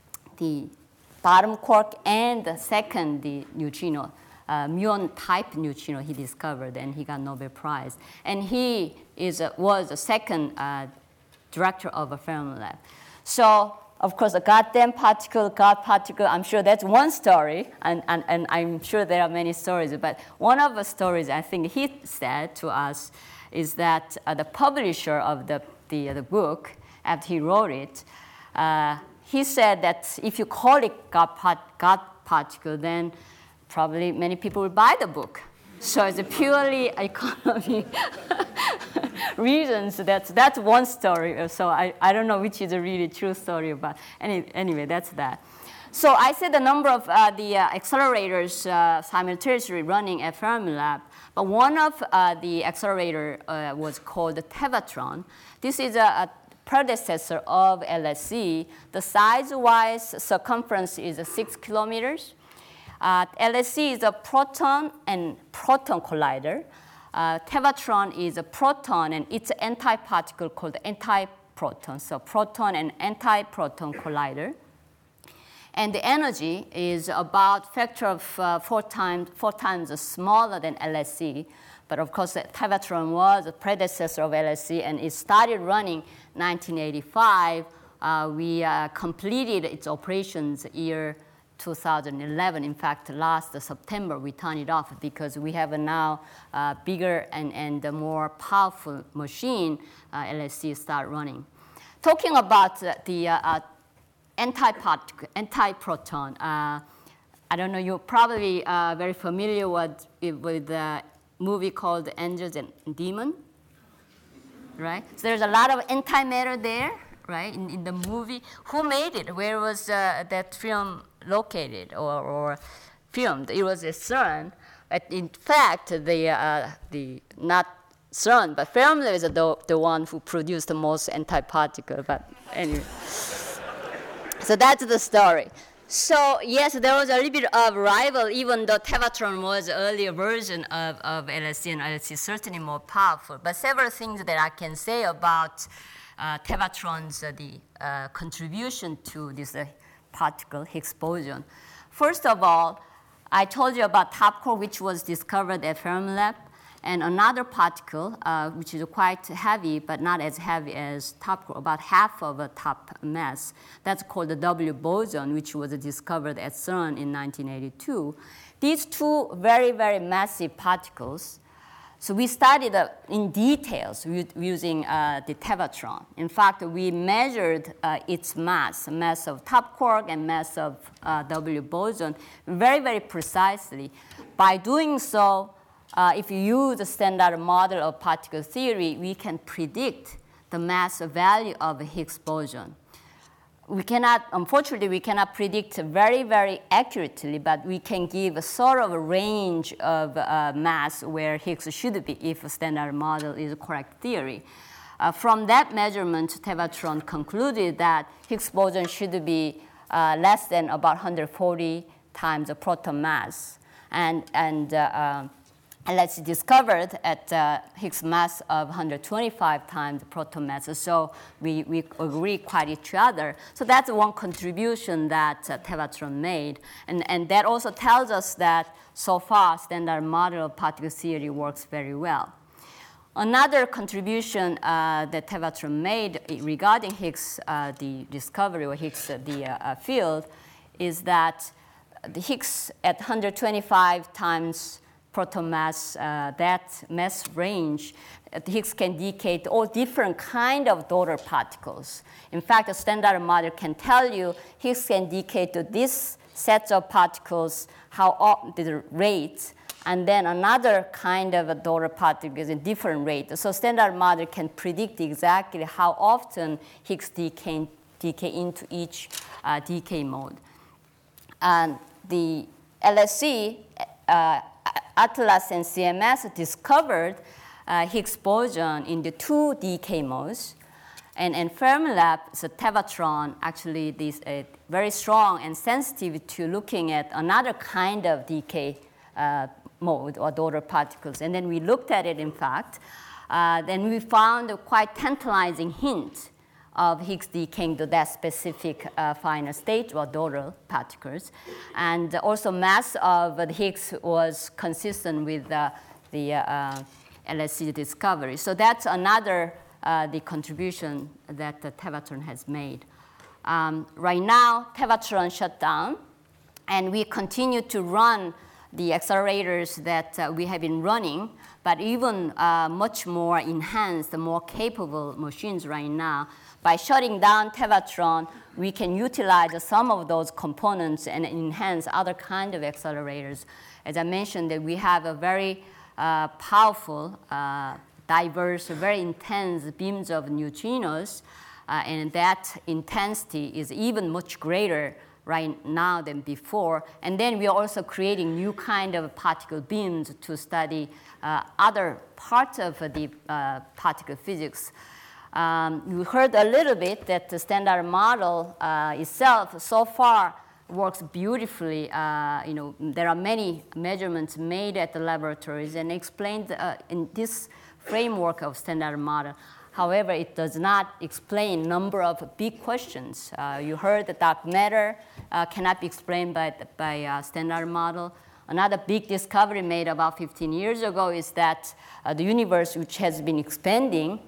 the bottom quark and the second, the neutrino, uh, muon-type neutrino he discovered, and he got Nobel Prize. And he is, uh, was the second uh, director of a Fermilab. So, of course, a goddamn particle, God particle, I'm sure that's one story, and, and, and I'm sure there are many stories. But one of the stories I think he said to us is that uh, the publisher of the, the, uh, the book, after he wrote it, uh, he said that if you call it God, part, God particle, then probably many people will buy the book. So it's a purely economy reasons. That's, that's one story. So I, I don't know which is a really true story, but any, anyway, that's that. So I said the number of uh, the uh, accelerators uh, simultaneously running at Fermilab, but one of uh, the accelerator uh, was called the Tevatron. This is a, a predecessor of L S C. The size-wise circumference is six kilometers. Uh, L S C is a proton and proton collider. Uh, Tevatron is a proton and its antiparticle called antiproton. So proton and antiproton collider. And the energy is about factor of uh, four times four times smaller than L S C. But of course, Tevatron was a predecessor of L S C, and it started running nineteen eighty-five. Uh, we uh, completed its operations year two thousand eleven. In fact, last September, we turned it off because we have a now uh, bigger and, and a more powerful machine, uh, L S C start running. Talking about uh, the uh, uh, antiparticle, antiproton, uh, I don't know, you're probably uh, very familiar with, with the movie called Angels and Demons, right? So there's a lot of antimatter there, right, in, in the movie. Who made it? Where was uh, that film located or, or filmed? It was at CERN. But in fact, the, uh, the not CERN, but Fermilab is the, the one who produced the most antiparticle. But anyway. So that's the story. So yes, there was a little bit of rival, even though Tevatron was an earlier version of, of L S C, and L S C is certainly more powerful. But several things that I can say about uh, Tevatron's uh, the, uh, contribution to this uh, particle, Higgs boson. First of all, I told you about top quark, which was discovered at Fermilab, and another particle, uh, which is quite heavy, but not as heavy as top quark, about half of a top mass. That's called the W boson, which was discovered at CERN in nineteen eighty-two. These two very, very massive particles, so we studied uh, in details using uh, the Tevatron. In fact, we measured uh, its mass, mass of top quark and mass of uh, W boson, very, very precisely. By doing so, uh, if you use the standard model of particle theory, we can predict the mass value of a Higgs boson. We cannot, unfortunately, we cannot predict very, very accurately, but we can give a sort of a range of uh, mass where Higgs should be if a standard model is a correct theory. Uh, from that measurement, Tevatron concluded that Higgs boson should be uh, less than about one hundred forty times the proton mass. And, and uh, uh, And that's discovered at uh, Higgs mass of one hundred twenty-five times the proton mass. So we, we agree quite each other. So that's one contribution that uh, Tevatron made. And, and that also tells us that so far standard model of particle theory works very well. Another contribution uh, that Tevatron made regarding Higgs, uh, the discovery or Higgs, uh, the uh, field, is that the Higgs at one hundred twenty-five times proton mass, uh, that mass range, uh, the Higgs can decay to all different kind of daughter particles. In fact, the standard model can tell you Higgs can decay to this set of particles, how the rate, and then another kind of a daughter particle is a different rate. So standard model can predict exactly how often Higgs decay, decay into each uh, decay mode. And the L S C, uh, Atlas and C M S discovered uh, Higgs boson in the two decay modes. And in Fermilab, so Tevatron actually is uh, very strong and sensitive to looking at another kind of decay uh, mode or daughter particles. And then we looked at it, in fact. Uh, then we found a quite tantalizing hint of Higgs decaying to that specific uh, final state or daughter particles. And also mass of the Higgs was consistent with uh, the uh, L S C discovery. So that's another uh, the contribution that uh, Tevatron has made. Um, right now, Tevatron shut down, and we continue to run the accelerators that uh, we have been running, but even uh, much more enhanced, more capable machines right now. By shutting down Tevatron, we can utilize some of those components and enhance other kinds of accelerators. As I mentioned, that we have a very uh, powerful, uh, diverse, very intense beams of neutrinos, uh, and that intensity is even much greater right now than before. And then we are also creating new kind of particle beams to study uh, other parts of the uh, particle physics. Um, you heard a little bit that the standard model uh, itself so far works beautifully. Uh, you know, there are many measurements made at the laboratories and explained uh, in this framework of standard model. However, it does not explain a number of big questions. Uh, you heard that dark matter uh, cannot be explained by, by uh, standard model. Another big discovery made about fifteen years ago is that uh, the universe, which has been expanding,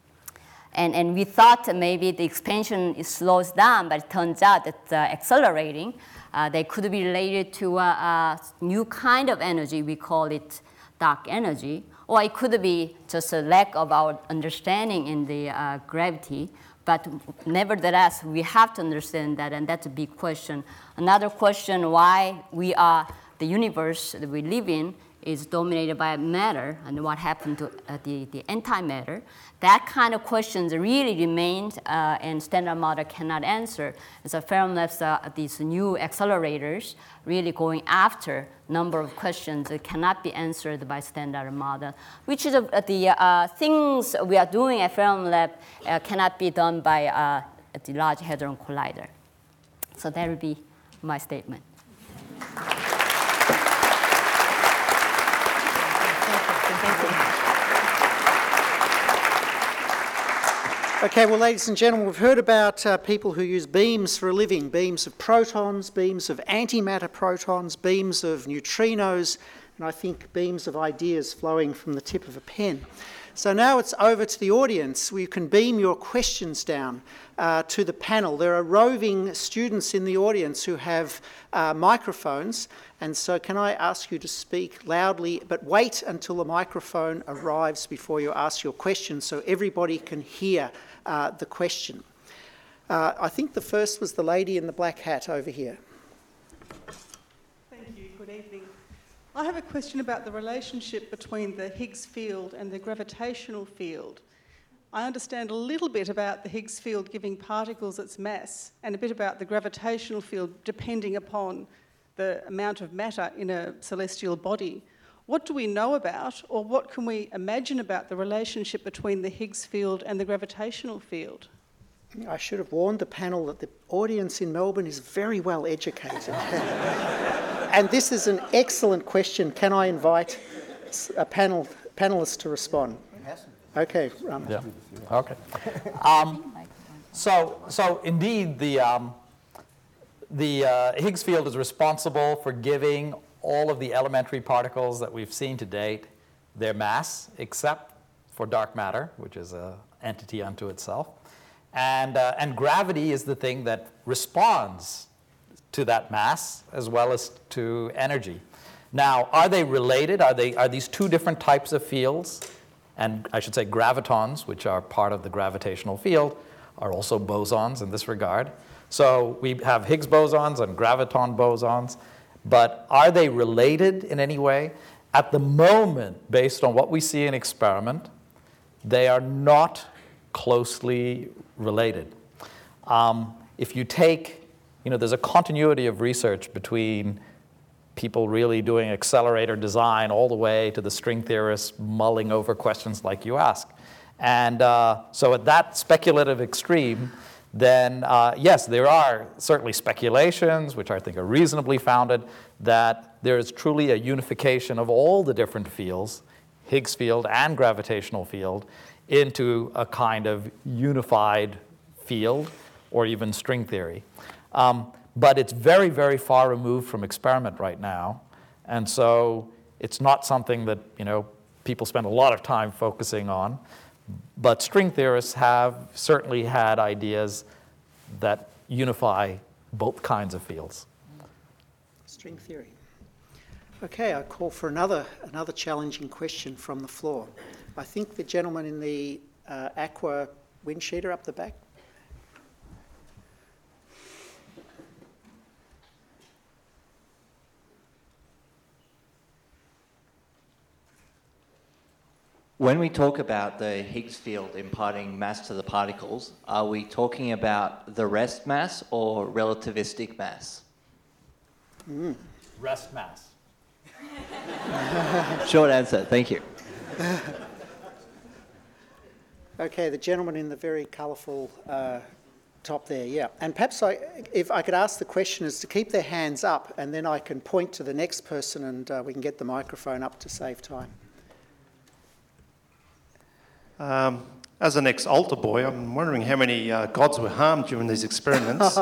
And, and we thought maybe the expansion is slows down, but it turns out it's uh, accelerating. Uh, they could be related to a, a new kind of energy. We call it dark energy. Or it could be just a lack of our understanding in the uh, gravity. But nevertheless, we have to understand that, and that's a big question. Another question, why we are, the universe that we live in is dominated by matter, and what happened to uh, the, the antimatter. That kind of questions really remained, uh, and standard model cannot answer. And so Fermilab's, uh, these new accelerators really going after number of questions that cannot be answered by standard model, which is uh, the uh, things we are doing at Fermilab uh, cannot be done by uh, the Large Hadron Collider. So that would be my statement. Okay, well, ladies and gentlemen, we've heard about uh, people who use beams for a living, beams of protons, beams of antimatter protons, beams of neutrinos, and I think beams of ideas flowing from the tip of a pen. So now it's over to the audience where you can beam your questions down uh, to the panel. There are roving students in the audience who have uh, microphones, and so can I ask you to speak loudly, but wait until the microphone arrives before you ask your question so everybody can hear uh, the question. Uh, I think the first was the lady in the black hat over here. Thank you. Good evening. I have a question about the relationship between the Higgs field and the gravitational field. I understand a little bit about the Higgs field giving particles its mass and a bit about the gravitational field depending upon the amount of matter in a celestial body. What do we know about, or what can we imagine about the relationship between the Higgs field and the gravitational field? I should have warned the panel that the audience in Melbourne is very well educated. And this is an excellent question. Can I invite a panel panelist to respond? Okay. Um, Yeah. Okay. Um, so, so indeed, the um, the uh, Higgs field is responsible for giving all of the elementary particles that we've seen to date their mass, except for dark matter, which is an entity unto itself. And, uh, and gravity is the thing that responds to that mass as well as to energy. Now, are they related? Are, they, are these two different types of fields? And I should say gravitons, which are part of the gravitational field, are also bosons in this regard. So we have Higgs bosons and graviton bosons. But are they related in any way? At the moment, based on what we see in experiment, they are not closely related. Um, if you take, you know, there's a continuity of research between people really doing accelerator design all the way to the string theorists mulling over questions like you ask. And uh, so at that speculative extreme, then uh, yes, there are certainly speculations, which I think are reasonably founded, that there is truly a unification of all the different fields, Higgs field and gravitational field, into a kind of unified field or even string theory. Um, but it's very, very far removed from experiment right now. And so it's not something that, you know, people spend a lot of time focusing on. But string theorists have certainly had ideas that unify both kinds of fields. String theory. Okay, I call for another, another challenging question from the floor. I think the gentleman in the uh, aqua windsheeter up the back. When we talk about the Higgs field imparting mass to the particles, are we talking about the rest mass or relativistic mass? Mm. Rest mass. Short answer, thank you. Okay, the gentleman in the very colourful uh, top there, yeah. And perhaps I, if I could ask the questioners to keep their hands up, and then I can point to the next person and uh, we can get the microphone up to save time. Um, as an ex-altar boy, I'm wondering how many uh, gods were harmed during these experiments.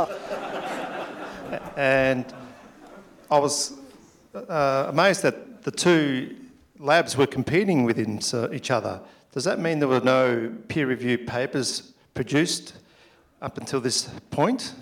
And I was uh, amazed that the two labs were competing within each other. Does that mean there were no peer-reviewed papers produced up until this point?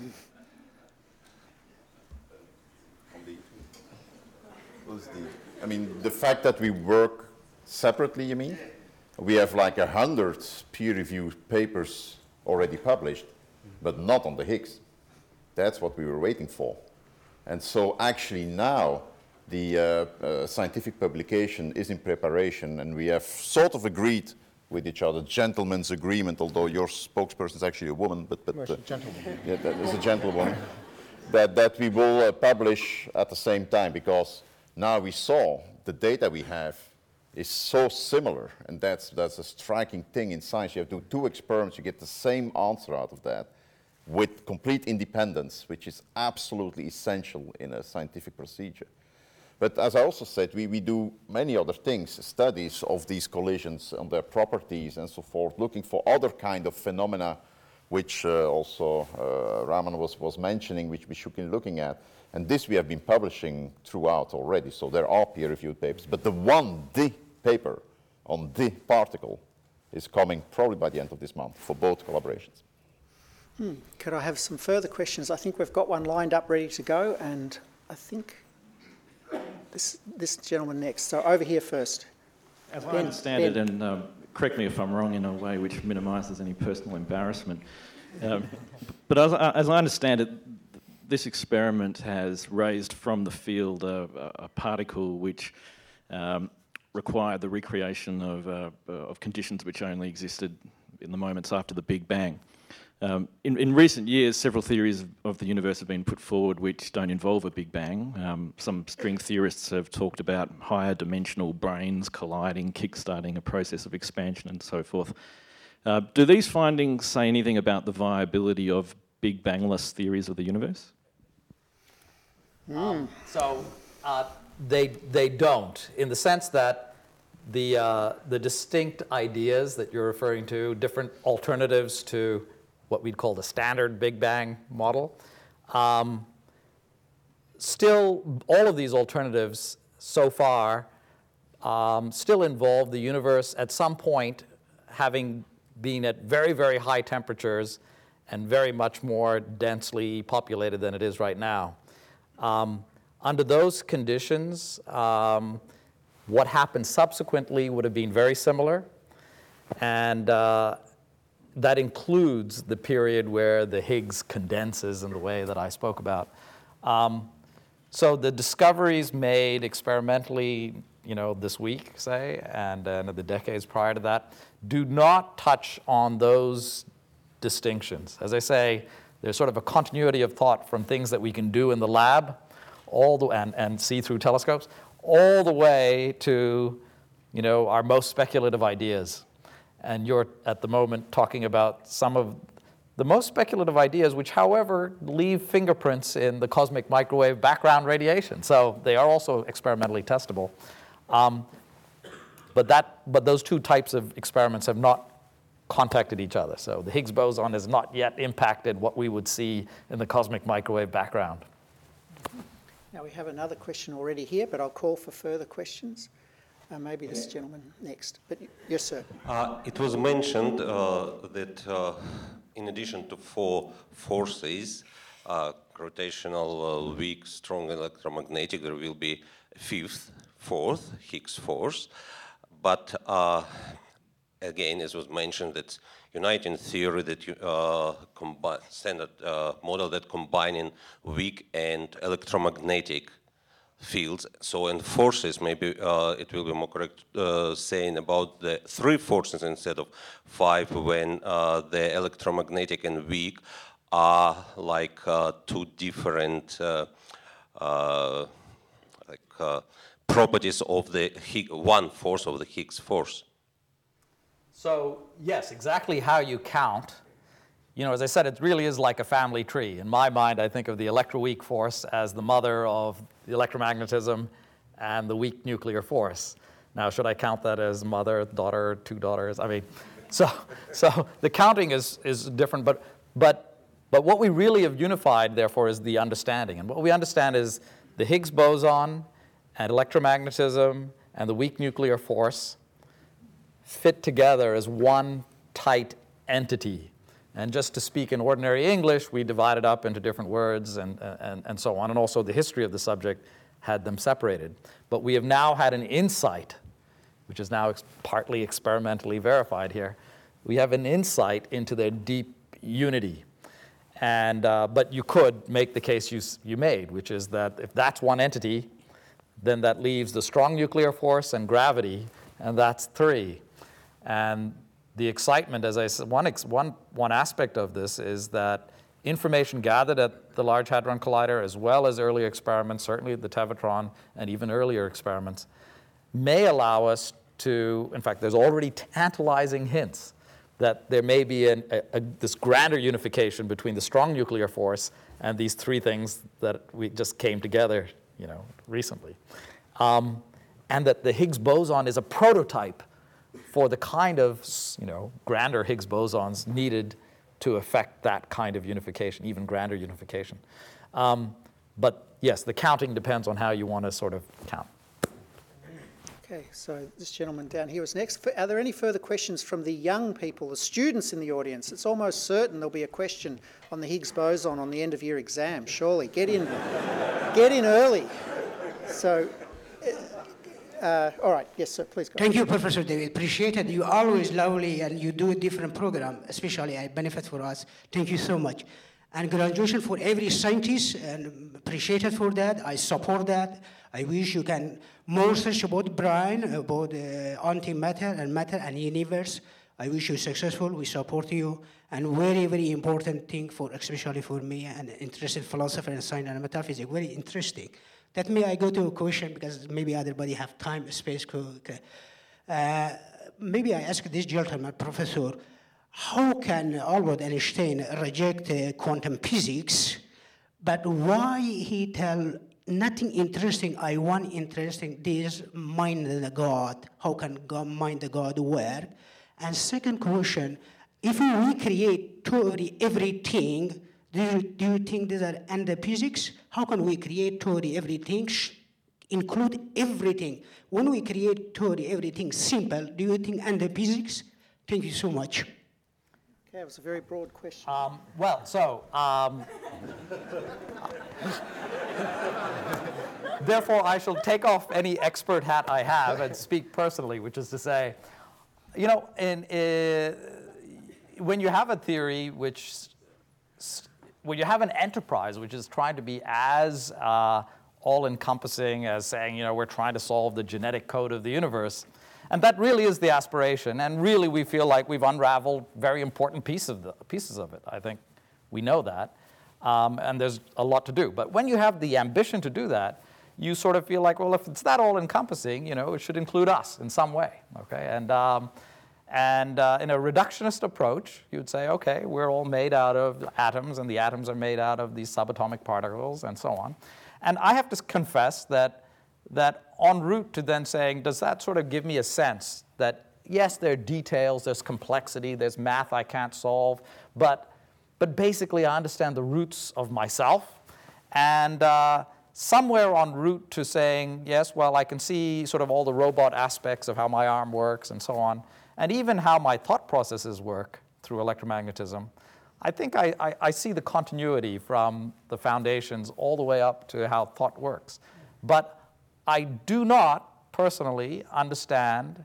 I mean, the fact that we work separately, you mean? We have like a hundred peer-reviewed papers already published, but not on the Higgs. That's what we were waiting for. And so actually now the uh, uh, scientific publication is in preparation, and we have sort of agreed with each other, gentleman's agreement, although your spokesperson is actually a woman, but, but uh, yeah, that is a gentlewoman, that, that we will uh, publish at the same time, because now we saw the data we have is so similar, and that's, that's a striking thing in science. You have to do two experiments, you get the same answer out of that with complete independence, which is absolutely essential in a scientific procedure. But as I also said, we, we do many other things, studies of these collisions and their properties and so forth, looking for other kind of phenomena, which uh, also uh, Raman was, was mentioning, which we should be looking at. And this we have been publishing throughout already, so there are peer-reviewed papers. But the one, the paper on the particle is coming probably by the end of this month for both collaborations. Hmm. Could I have some further questions? I think we've got one lined up ready to go, and I think this, this gentleman next. So over here first. As I Ben, understand Ben. it, and um, correct me if I'm wrong in a way which minimises any personal embarrassment, um, but as I, as I understand it, this experiment has raised from the field a, a particle which um, required the recreation of, uh, of conditions which only existed in the moments after the Big Bang. Um, in, in recent years, several theories of the universe have been put forward which don't involve a Big Bang. Um, some string theorists have talked about higher dimensional brains colliding, kick-starting a process of expansion and so forth. Uh, do these findings say anything about the viability of Big Bang-less theories of the universe? Um, so uh, they, they don't, in the sense that the, uh, the distinct ideas that you're referring to, different alternatives to what we'd call the standard Big Bang model, um, still, all of these alternatives so far um, still involve the universe at some point having been at very, very high temperatures and very much more densely populated than it is right now. Um, under those conditions, um, what happened subsequently would have been very similar, and uh, that includes the period where the Higgs condenses in the way that I spoke about. Um, so the discoveries made experimentally, you know, this week, say, and, and the decades prior to that, do not touch on those distinctions. As I say, there's sort of a continuity of thought from things that we can do in the lab all the, and, and see through telescopes, all the way to, you know, our most speculative ideas. And you're, at the moment, talking about some of the most speculative ideas, which, however, leave fingerprints in the cosmic microwave background radiation. So they are also experimentally testable. Um, but, that, but those two types of experiments have not contacted each other. So the Higgs boson has not yet impacted what we would see in the cosmic microwave background. Now we have another question already here, but I'll call for further questions. Uh, maybe this gentleman next. But yes, sir. Uh, it was mentioned uh, that uh, in addition to four forces, uh, gravitational, uh, weak, strong, electromagnetic, there will be a fifth, fourth, Higgs force. But uh, again, as was mentioned, that uniting theory that you, uh, combine, standard uh, model that combining weak and electromagnetic fields. So in forces, maybe uh, it will be more correct uh, saying about the three forces instead of five, when uh, the electromagnetic and weak are like uh, two different uh, uh, like uh, properties of the Higgs, one force of the Higgs force. So yes, exactly how you count. You know, as I said, it really is like a family tree. In my mind, I think of the electroweak force as the mother of the electromagnetism and the weak nuclear force. Now, should I count that as mother, daughter, two daughters? I mean, so so the counting is is different, but but but what we really have unified, therefore, is the understanding. And what we understand is the Higgs boson and electromagnetism and the weak nuclear force fit together as one tight entity. And just to speak in ordinary English, we divide it up into different words and, and, and so on. And also the history of the subject had them separated. But we have now had an insight, which is now ex- partly experimentally verified here. We have an insight into their deep unity. And, uh, but you could make the case you, you made, which is that if that's one entity, then that leaves the strong nuclear force and gravity, and that's three. And the excitement, as I said, one, one, one aspect of this is that information gathered at the Large Hadron Collider, as well as earlier experiments, certainly the Tevatron and even earlier experiments, may allow us to, in fact, there's already tantalizing hints that there may be an, a, a, this grander unification between the strong nuclear force and these three things that we just came together you know, recently. Um, and that the Higgs boson is a prototype for the kind of, you know, grander Higgs bosons needed to affect that kind of unification, even grander unification. Um, but yes, the counting depends on how you want to sort of count. Okay, so this gentleman down here was next. Are there any further questions from the young people, the students in the audience? It's almost certain there'll be a question on the Higgs boson on the end of your exam, surely. Get in, get in early. So, uh, all right, yes, sir, please go. Thank you, Professor David. Appreciate it. You always lovely, and you do a different program, especially a benefit for us. Thank you so much. And congratulations for every scientist, and appreciate it for that. I support that. I wish you can more search about brain, about uh, antimatter and matter and universe. I wish you successful. We support you. And very, very important thing for, especially for me, an interested philosopher and science and metaphysics, very interesting. Let me I go to a question because maybe everybody have time, space. Uh, maybe I ask this gentleman, Professor, how can Albert Einstein reject uh, quantum physics, but why he tell nothing interesting, I want interesting, this mind the God, how can God, mind the God work? And second question, if we create theory everything, do you, do you think these are under physics? How can we create theory everything, include everything? When we create theory everything simple, do you think under physics? Thank you so much. Okay, it was a very broad question. Um, well, so, um, therefore I shall take off any expert hat I have and speak personally, which is to say, you know, in, in, when you have a theory which, when you have an enterprise which is trying to be as uh, all-encompassing as saying, you know, we're trying to solve the genetic code of the universe, and that really is the aspiration, and really we feel like we've unraveled very important piece of the, pieces of it. I think we know that, um, and there's a lot to do. But when you have the ambition to do that, you sort of feel like, well, if it's that all-encompassing, you know, it should include us in some way, okay? And, um, and uh, in a reductionist approach, you would say, okay, we're all made out of atoms, and the atoms are made out of these subatomic particles, and so on. And I have to confess that that en route to then saying, does that sort of give me a sense that, yes, there are details, there's complexity, there's math I can't solve, but, but basically I understand the roots of myself, and uh, somewhere en route to saying, yes, well, I can see sort of all the robot aspects of how my arm works and so on, and even how my thought processes work through electromagnetism. I think I, I, I see the continuity from the foundations all the way up to how thought works. But I do not personally understand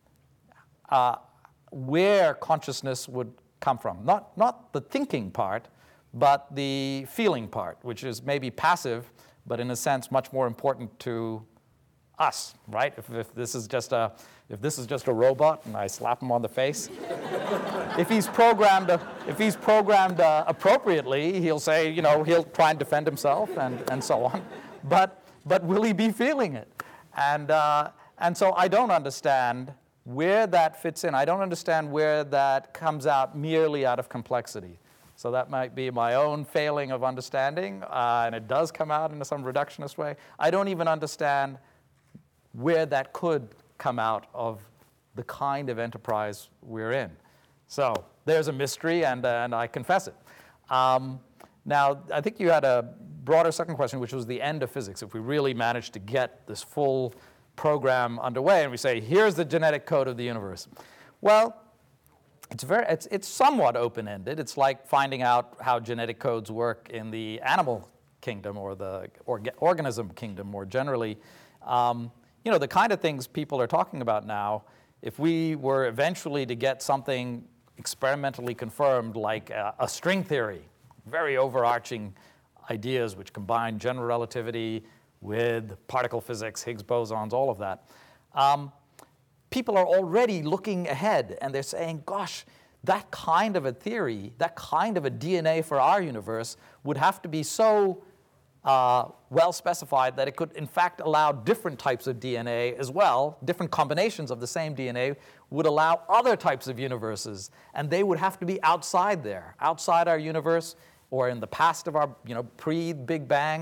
uh, where consciousness would come from. Not, not the thinking part, but the feeling part, which is maybe passive, but in a sense much more important to us, right? If, if this is just a, if this is just a robot and I slap him on the face, if he's programmed, uh, if he's programmed uh, appropriately, he'll say, you know, he'll try and defend himself and, and so on. But But will he be feeling it? And, uh, and so I don't understand where that fits in. I don't understand where that comes out merely out of complexity. So that might be my own failing of understanding, uh, and it does come out in some reductionist way. I don't even understand where that could come out of the kind of enterprise we're in. So there's a mystery, and, uh, and I confess it. Um, now, I think you had a broader second question, which was the end of physics. If we really managed to get this full program underway and we say, here's the genetic code of the universe. Well, it's, very, it's, it's somewhat open-ended. It's like finding out how genetic codes work in the animal kingdom or the orga organism kingdom more generally. Um, you know, the kind of things people are talking about now, if we were eventually to get something experimentally confirmed like a, a string theory, very overarching ideas which combine general relativity with particle physics, Higgs bosons, all of that. Um, people are already looking ahead, and they're saying, gosh, that kind of a theory, that kind of a D N A for our universe would have to be so uh, well specified that it could, in fact, allow different types of D N A as well. Different combinations of the same D N A would allow other types of universes, and they would have to be outside there, outside our universe, or in the past of our, you know, pre-Big Bang,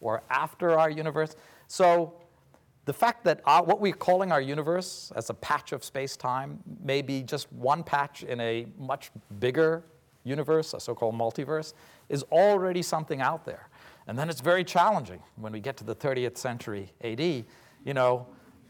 or after our universe. So the fact that our, what we're calling our universe as a patch of space-time may be just one patch in a much bigger universe, a so-called multiverse, is already something out there. And then it's very challenging when we get to the thirtieth century A D, you know,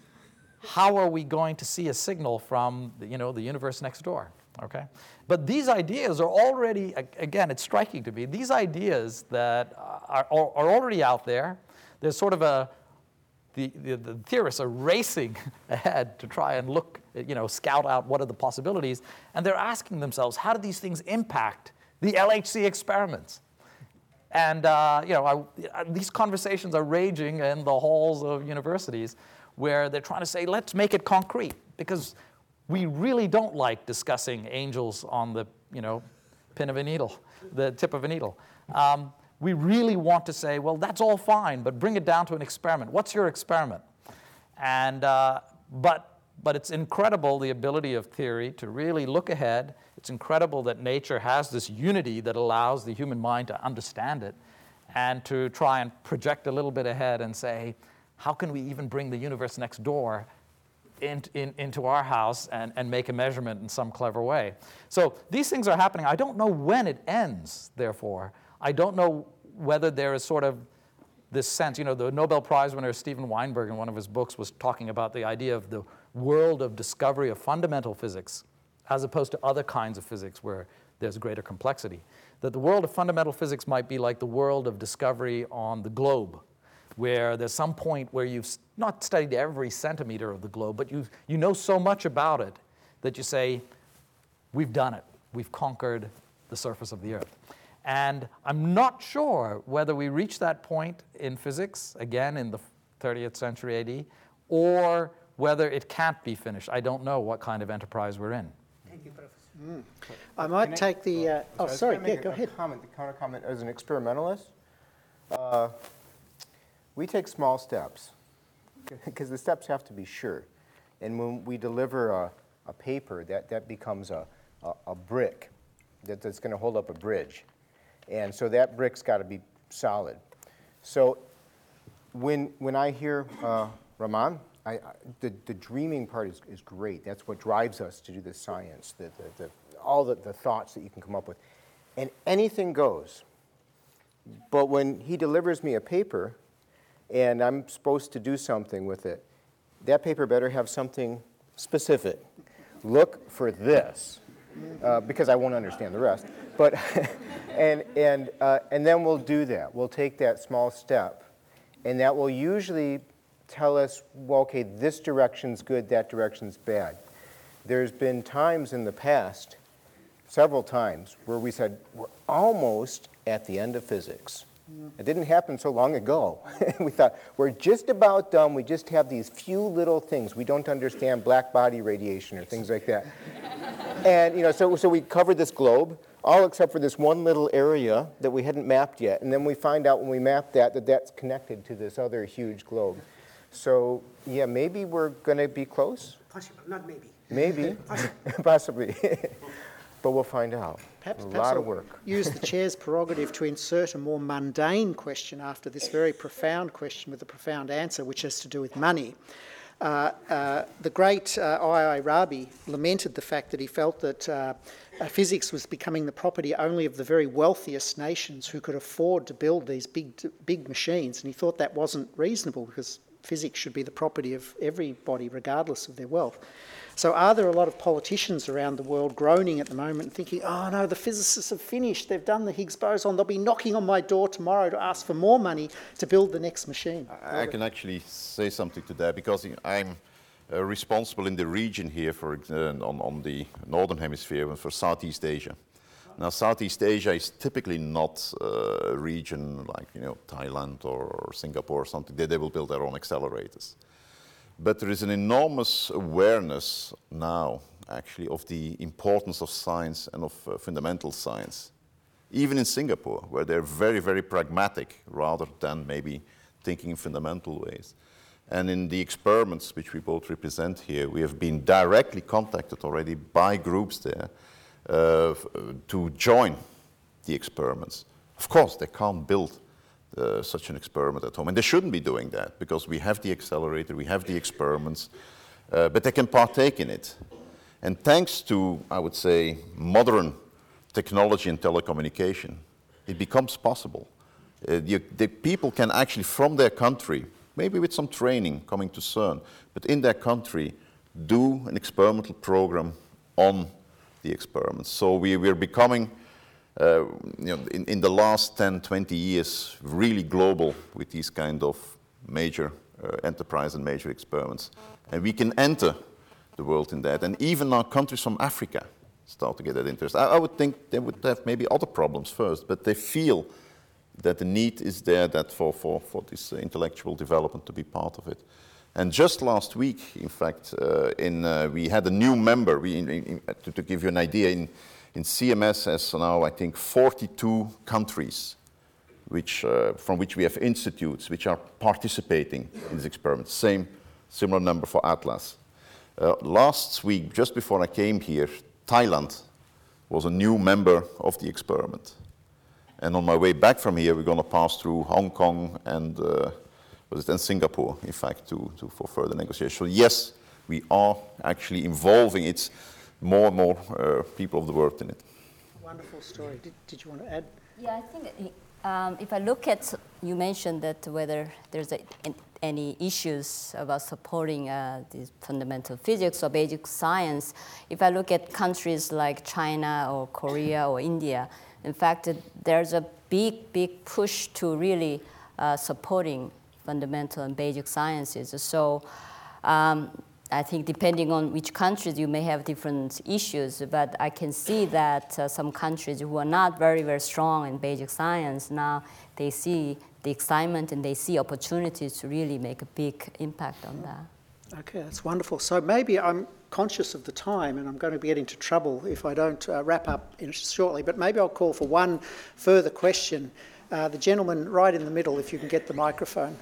how are we going to see a signal from, you know, the universe next door, okay? But these ideas are already, again, it's striking to me, these ideas that are, are already out there. There's sort of a, the, the, the theorists are racing ahead to try and look, you know, scout out what are the possibilities, and they're asking themselves, how do these things impact the L H C experiments? And, uh, you know, I, these conversations are raging in the halls of universities where they're trying to say, let's make it concrete, because we really don't like discussing angels on the, you know, pin of a needle, the tip of a needle. Um, we really want to say, well, that's all fine, but bring it down to an experiment. What's your experiment? And, uh, but, but it's incredible, the ability of theory to really look ahead. It's incredible that nature has this unity that allows the human mind to understand it and to try and project a little bit ahead and say, how can we even bring the universe next door in, in, into our house and, and make a measurement in some clever way? So these things are happening. I don't know when it ends, therefore. I don't know whether there is sort of this sense, you know, the Nobel Prize winner Steven Weinberg in one of his books was talking about the idea of the world of discovery of fundamental physics as opposed to other kinds of physics where there's greater complexity. That the world of fundamental physics might be like the world of discovery on the globe, where there's some point where you've not studied every centimeter of the globe, but you you know so much about it that you say, we've done it. We've conquered the surface of the Earth. And I'm not sure whether we reach that point in physics, again in the thirtieth century A D, or whether it can't be finished. I don't know what kind of enterprise we're in. Thank you, Professor. Mm. I might take the, uh, oh, sorry, yeah, go ahead. Comment, the counter comment, as an experimentalist, uh, we take small steps, because the steps have to be sure. And when we deliver a, a paper, that, that becomes a, a, a brick that, that's going to hold up a bridge. And so that brick's got to be solid. So when, when I hear uh, Raman, I, I, the, the dreaming part is, is great. That's what drives us to do the science, the, the, the, all the, the thoughts that you can come up with. And anything goes. But when he delivers me a paper, and I'm supposed to do something with it, that paper better have something specific. Look for this, uh, because I won't understand the rest. But and and uh, and then we'll do that. We'll take that small step, and that will usually tell us, well, okay, this direction's good, that direction's bad. There's been times in the past, several times, where we said we're almost at the end of physics. It didn't happen so long ago. We thought, we're just about done. We just have these few little things. We don't understand black body radiation or things like that. And, you know, so, so we covered this globe, all except for this one little area that we hadn't mapped yet. And then we find out when we map that, that that's connected to this other huge globe. So, yeah, maybe we're going to be close. Possible, not maybe. Maybe, possibly. But we'll find out. Perhaps, a perhaps lot I'll of work. use the chair's prerogative to insert a more mundane question after this very profound question with a profound answer, which has to do with money. Uh, uh, the great uh, I I Rabi lamented the fact that he felt that uh, uh, physics was becoming the property only of the very wealthiest nations who could afford to build these big, big machines, and he thought that wasn't reasonable because physics should be the property of everybody regardless of their wealth. So are there a lot of politicians around the world groaning at the moment and thinking, oh no, the physicists have finished, they've done the Higgs boson, they'll be knocking on my door tomorrow to ask for more money to build the next machine? I can actually say something to that because I'm uh, responsible in the region here for uh, on, on the Northern Hemisphere for Southeast Asia. Now, Southeast Asia is typically not uh, a region like, you know, Thailand or Singapore or something. They, they will build their own accelerators. But there is an enormous awareness now, actually, of the importance of science and of uh, fundamental science. Even in Singapore, where they're very, very pragmatic, rather than maybe thinking in fundamental ways. And in the experiments which we both represent here, we have been directly contacted already by groups there uh, to join the experiments. Of course, they can't build uh, such an experiment at home. And they shouldn't be doing that because we have the accelerator, we have the experiments, uh, but they can partake in it. And thanks to, I would say, modern technology and telecommunication, it becomes possible. Uh, the, the people can actually, from their country, maybe with some training coming to CERN, but in their country, do an experimental program on the experiments. So we, we're becoming, uh, you know, in, in the last ten, twenty years, really global with these kind of major uh, enterprise and major experiments. And we can enter the world in that. And even now countries from Africa start to get that interest. I, I would think they would have maybe other problems first, but they feel that the need is there that for, for, for this uh, intellectual development to be part of it. And just last week, in fact, uh, in, uh, we had a new member, we, in, in, to, to give you an idea, in, in C M S has now, I think, forty-two countries which, uh, from which we have institutes which are participating in this experiment. Same, similar number for Atlas. Uh, last week, just before I came here, Thailand was a new member of the experiment. And on my way back from here, we're going to pass through Hong Kong and, uh, was it, and Singapore, in fact, to, to, for further negotiation. So yes, we are actually involving it's more and more uh, people of the world in it. Wonderful story. Did, did you want to add? Yeah, I think um, if I look at, you mentioned that whether there's a, any issues about supporting uh, the fundamental physics or basic science. If I look at countries like China or Korea or India, in fact, there's a big, big push to really uh, supporting fundamental and basic sciences. So um, I think depending on which countries, you may have different issues, but I can see that uh, some countries who are not very, very strong in basic science, now they see the excitement and they see opportunities to really make a big impact on that. Okay, that's wonderful. So maybe I'm conscious of the time and I'm going to get into trouble if I don't uh, wrap up in shortly, but maybe I'll call for one further question. Uh, the gentleman right in the middle, if you can get the microphone.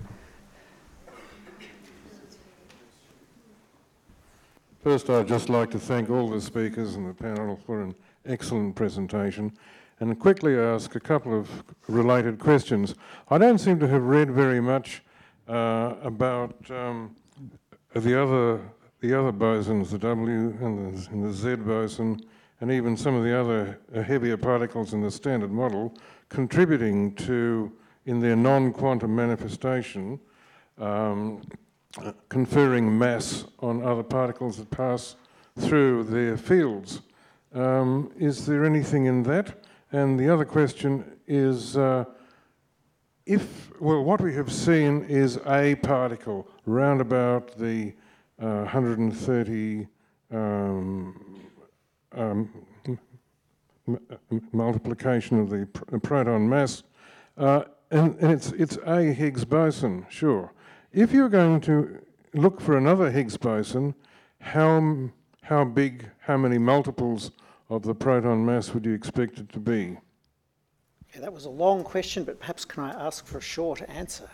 First, I'd just like to thank all the speakers and the panel for an excellent presentation and quickly ask a couple of related questions. I don't seem to have read very much uh, about um, the other the other bosons, the W and the, and the Z boson, and even some of the other uh, heavier particles in the Standard Model contributing to, in their non-quantum manifestation, um, uh, conferring mass on other particles that pass through their fields. Um, is there anything in that? And the other question is, uh, if, well, what we have seen is a particle round about the uh, one hundred thirty um, um, m multiplication of the pr proton mass, uh, and, and it's, it's a Higgs boson, sure. If you're going to look for another Higgs boson, how, how big, how many multiples of the proton mass would you expect it to be? Okay, that was a long question, but perhaps can I ask for a short answer?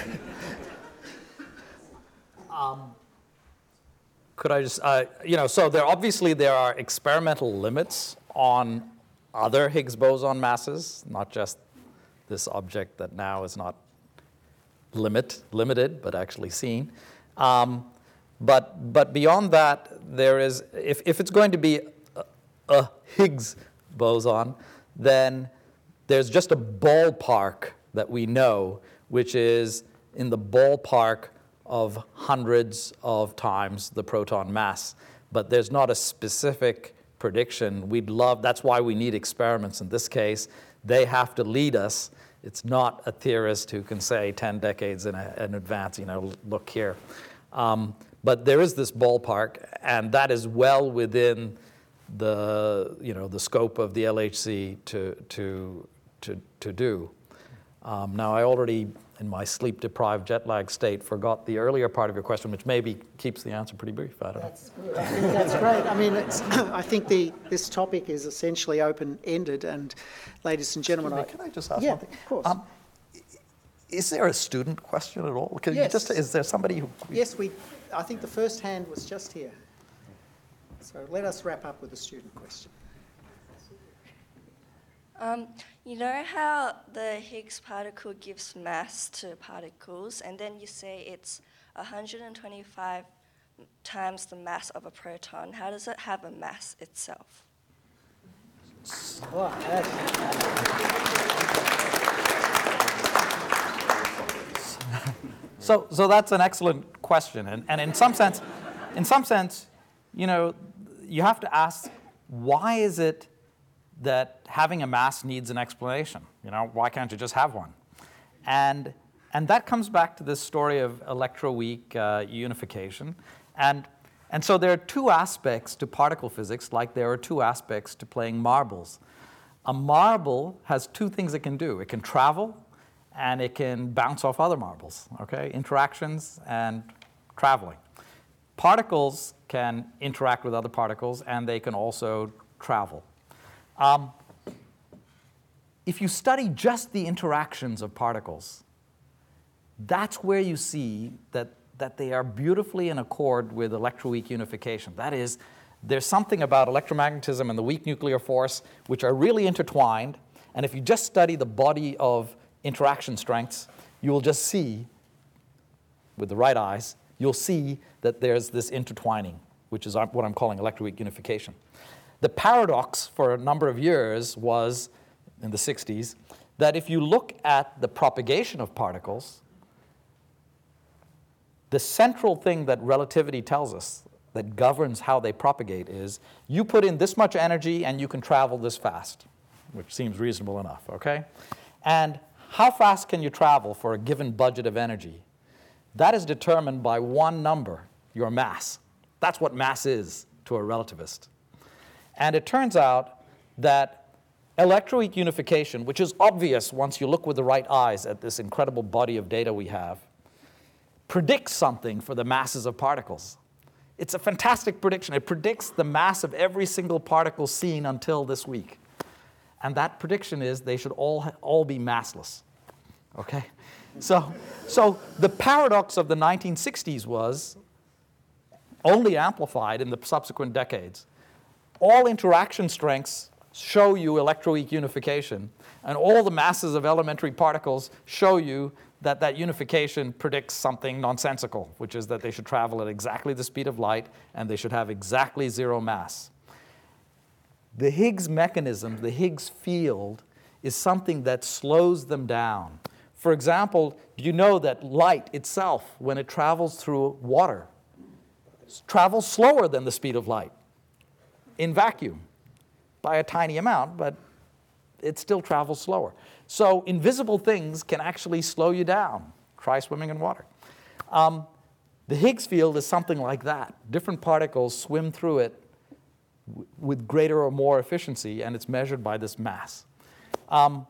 um, could I just, uh, you know, so there obviously there are experimental limits on other Higgs boson masses, not just this object that now is not limit, limited, but actually seen. Um, but, but beyond that, there is, if, if it's going to be a, a Higgs boson, then there's just a ballpark that we know, which is in the ballpark of hundreds of times the proton mass. But there's not a specific prediction. We'd love, that's why we need experiments in this case. They have to lead us. It's not a theorist who can say ten decades in, a, in advance, you know, look here. Um, but there is this ballpark, and that is well within the, you know, the scope of the L H C to, to, to, to do. Um, now, I already, in my sleep-deprived, jet-lag state, forgot the earlier part of your question, which maybe keeps the answer pretty brief. I don't that's know. Good. I think that's great. I mean, it's, I think the, this topic is essentially open-ended, and ladies and gentlemen, Excuse me, I, can I just ask yeah, one thing? Of course. Um, is there a student question at all? Can yes. you just, is there somebody who... Yes, we. I think the first hand was just here. So let us wrap up with a student question. Um, you know how the Higgs particle gives mass to particles, and then you say it's one hundred twenty-five times the mass of a proton. How does it have a mass itself? So, so that's an excellent question, and, and in some sense, in some sense, you know, you have to ask, why is it that having a mass needs an explanation? You know, why can't you just have one? And and that comes back to this story of electroweak uh, unification, and and so there are two aspects to particle physics, like there are two aspects to playing marbles. A marble has two things it can do. It can travel, and it can bounce off other marbles, okay? Interactions and traveling. Particles can interact with other particles, and they can also travel. Um, if you study just the interactions of particles, that's where you see that, that they are beautifully in accord with electroweak unification. That is, there's something about electromagnetism and the weak nuclear force which are really intertwined, and if you just study the body of interaction strengths, you will just see, with the right eyes, you'll see that there's this intertwining, which is what I'm calling electroweak unification. The paradox for a number of years was, in the sixties, that if you look at the propagation of particles, the central thing that relativity tells us that governs how they propagate is you put in this much energy and you can travel this fast, which seems reasonable enough, okay? And how fast can you travel for a given budget of energy? That is determined by one number, your mass. That's what mass is to a relativist. And it turns out that electroweak unification, which is obvious once you look with the right eyes at this incredible body of data we have, predicts something for the masses of particles. It's a fantastic prediction. It predicts the mass of every single particle seen until this week. And that prediction is they should all, all be massless, okay? So, so the paradox of the nineteen sixties was, only amplified in the subsequent decades, all interaction strengths show you electroweak unification, and all the masses of elementary particles show you that that unification predicts something nonsensical, which is that they should travel at exactly the speed of light and they should have exactly zero mass. The Higgs mechanism, the Higgs field, is something that slows them down. For example, do you know that light itself, when it travels through water, travels slower than the speed of light in vacuum by a tiny amount, but it still travels slower. So invisible things can actually slow you down. Try swimming in water. Um, the Higgs field is something like that. Different particles swim through it w- with greater or more efficiency, and it's measured by this mass. Um,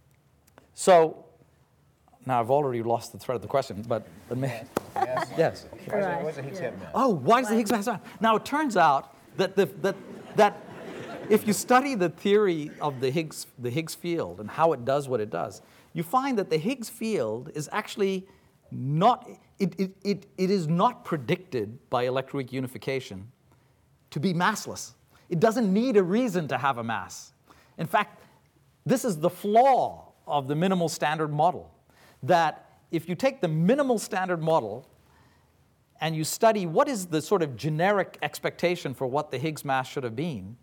so now I've already lost the thread of the question, but let me. Yes. Yes. Why does, why does the Higgs have mass? Oh, why does the Higgs mass? Now it turns out that the, that that if you study the theory of the Higgs the Higgs field and how it does what it does, you find that the Higgs field is actually not it it it, it is not predicted by electroweak unification to be massless. It doesn't need a reason to have a mass. In fact, this is the flaw of the minimal standard model, that if you take the minimal standard model and you study what is the sort of generic expectation for what the Higgs mass should have been,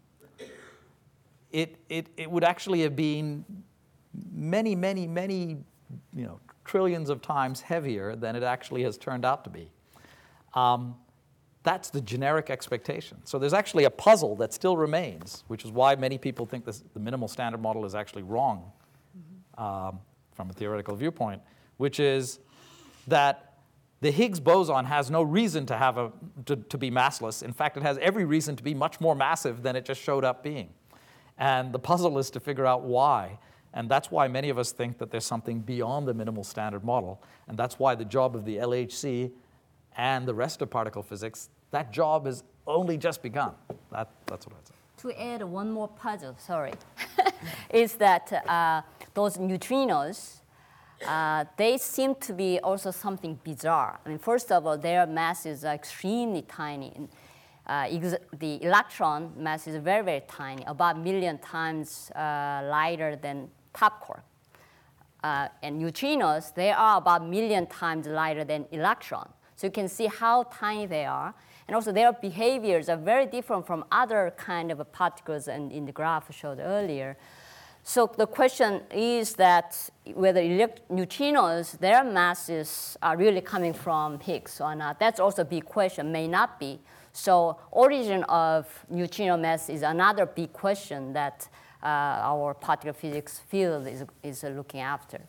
it, it, it would actually have been many, many, many, you know, trillions of times heavier than it actually has turned out to be. Um, that's the generic expectation. So there's actually a puzzle that still remains, which is why many people think this, the minimal standard model is actually wrong um, from a theoretical viewpoint, which is that the Higgs boson has no reason to, have a, to, to be massless. In fact, it has every reason to be much more massive than it just showed up being. And the puzzle is to figure out why. And that's why many of us think that there's something beyond the minimal standard model. And that's why the job of the L H C and the rest of particle physics, that job is only just begun. That, that's what I'd say. To add one more puzzle, sorry, is that uh, those neutrinos, uh, they seem to be also something bizarre. I mean, first of all, their mass is extremely tiny. And, uh, ex the electron mass is very, very tiny, about a million times uh, lighter than top quark. Uh, and neutrinos, they are about a million times lighter than electron. So you can see how tiny they are. And also their behaviors are very different from other kind of particles in, in the graph I showed earlier. So the question is that whether neutrinos, their masses are really coming from Higgs or not. That's also a big question, may not be. So origin of neutrino mass is another big question that uh, our particle physics field is, is uh, looking after.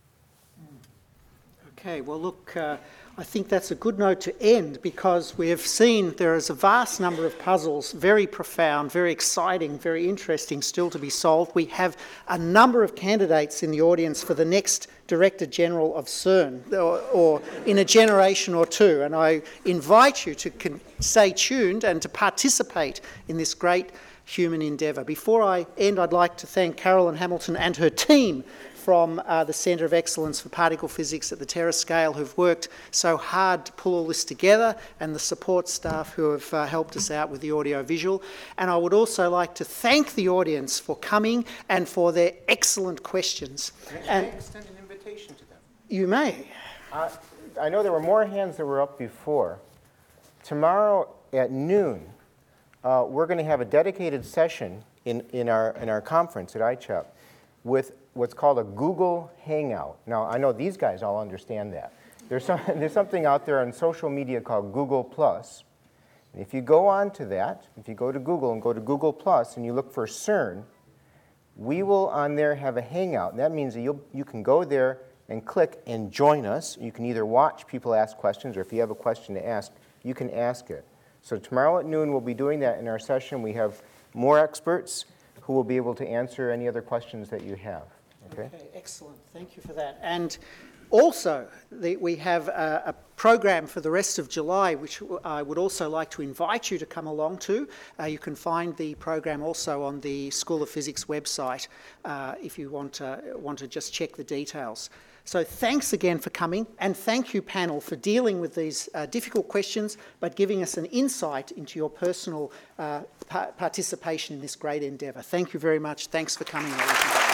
Okay, well look, uh, I think that's a good note to end because we have seen there is a vast number of puzzles, very profound, very exciting, very interesting still to be solved. We have a number of candidates in the audience for the next Director General of CERN, or, or in a generation or two, and I invite you to con- stay tuned and to participate in this great human endeavour. Before I end, I'd like to thank Carolyn Hamilton and her team from uh, the Centre of Excellence for Particle Physics at the TerraScale, who've worked so hard to pull all this together, and the support staff who have uh, helped us out with the audio-visual. And I would also like to thank the audience for coming and for their excellent questions. Can and I extend an invitation to them? You may. Uh, I know there were more hands that were up before. Tomorrow at noon, uh, we're going to have a dedicated session in, in, our, in our conference at I C H E P with what's called a Google Hangout. Now, I know these guys all understand that. There's, some, there's something out there on social media called Google Plus. And if you go on to that, if you go to Google and go to Google Plus and you look for CERN, we will on there have a Hangout. And that means that you'll, you can go there and click and join us. You can either watch people ask questions, or if you have a question to ask, you can ask it. So tomorrow at noon, we'll be doing that in our session. We have more experts who will be able to answer any other questions that you have. Okay, okay, excellent. Thank you for that. And also, the, we have a, a program for the rest of July, which I would also like to invite you to come along to. Uh, you can find the program also on the School of Physics website uh, if you want to, want to just check the details. So thanks again for coming, and thank you, panel, for dealing with these uh, difficult questions, but giving us an insight into your personal uh, pa- participation in this great endeavour. Thank you very much. Thanks for coming, ladies and gentlemen.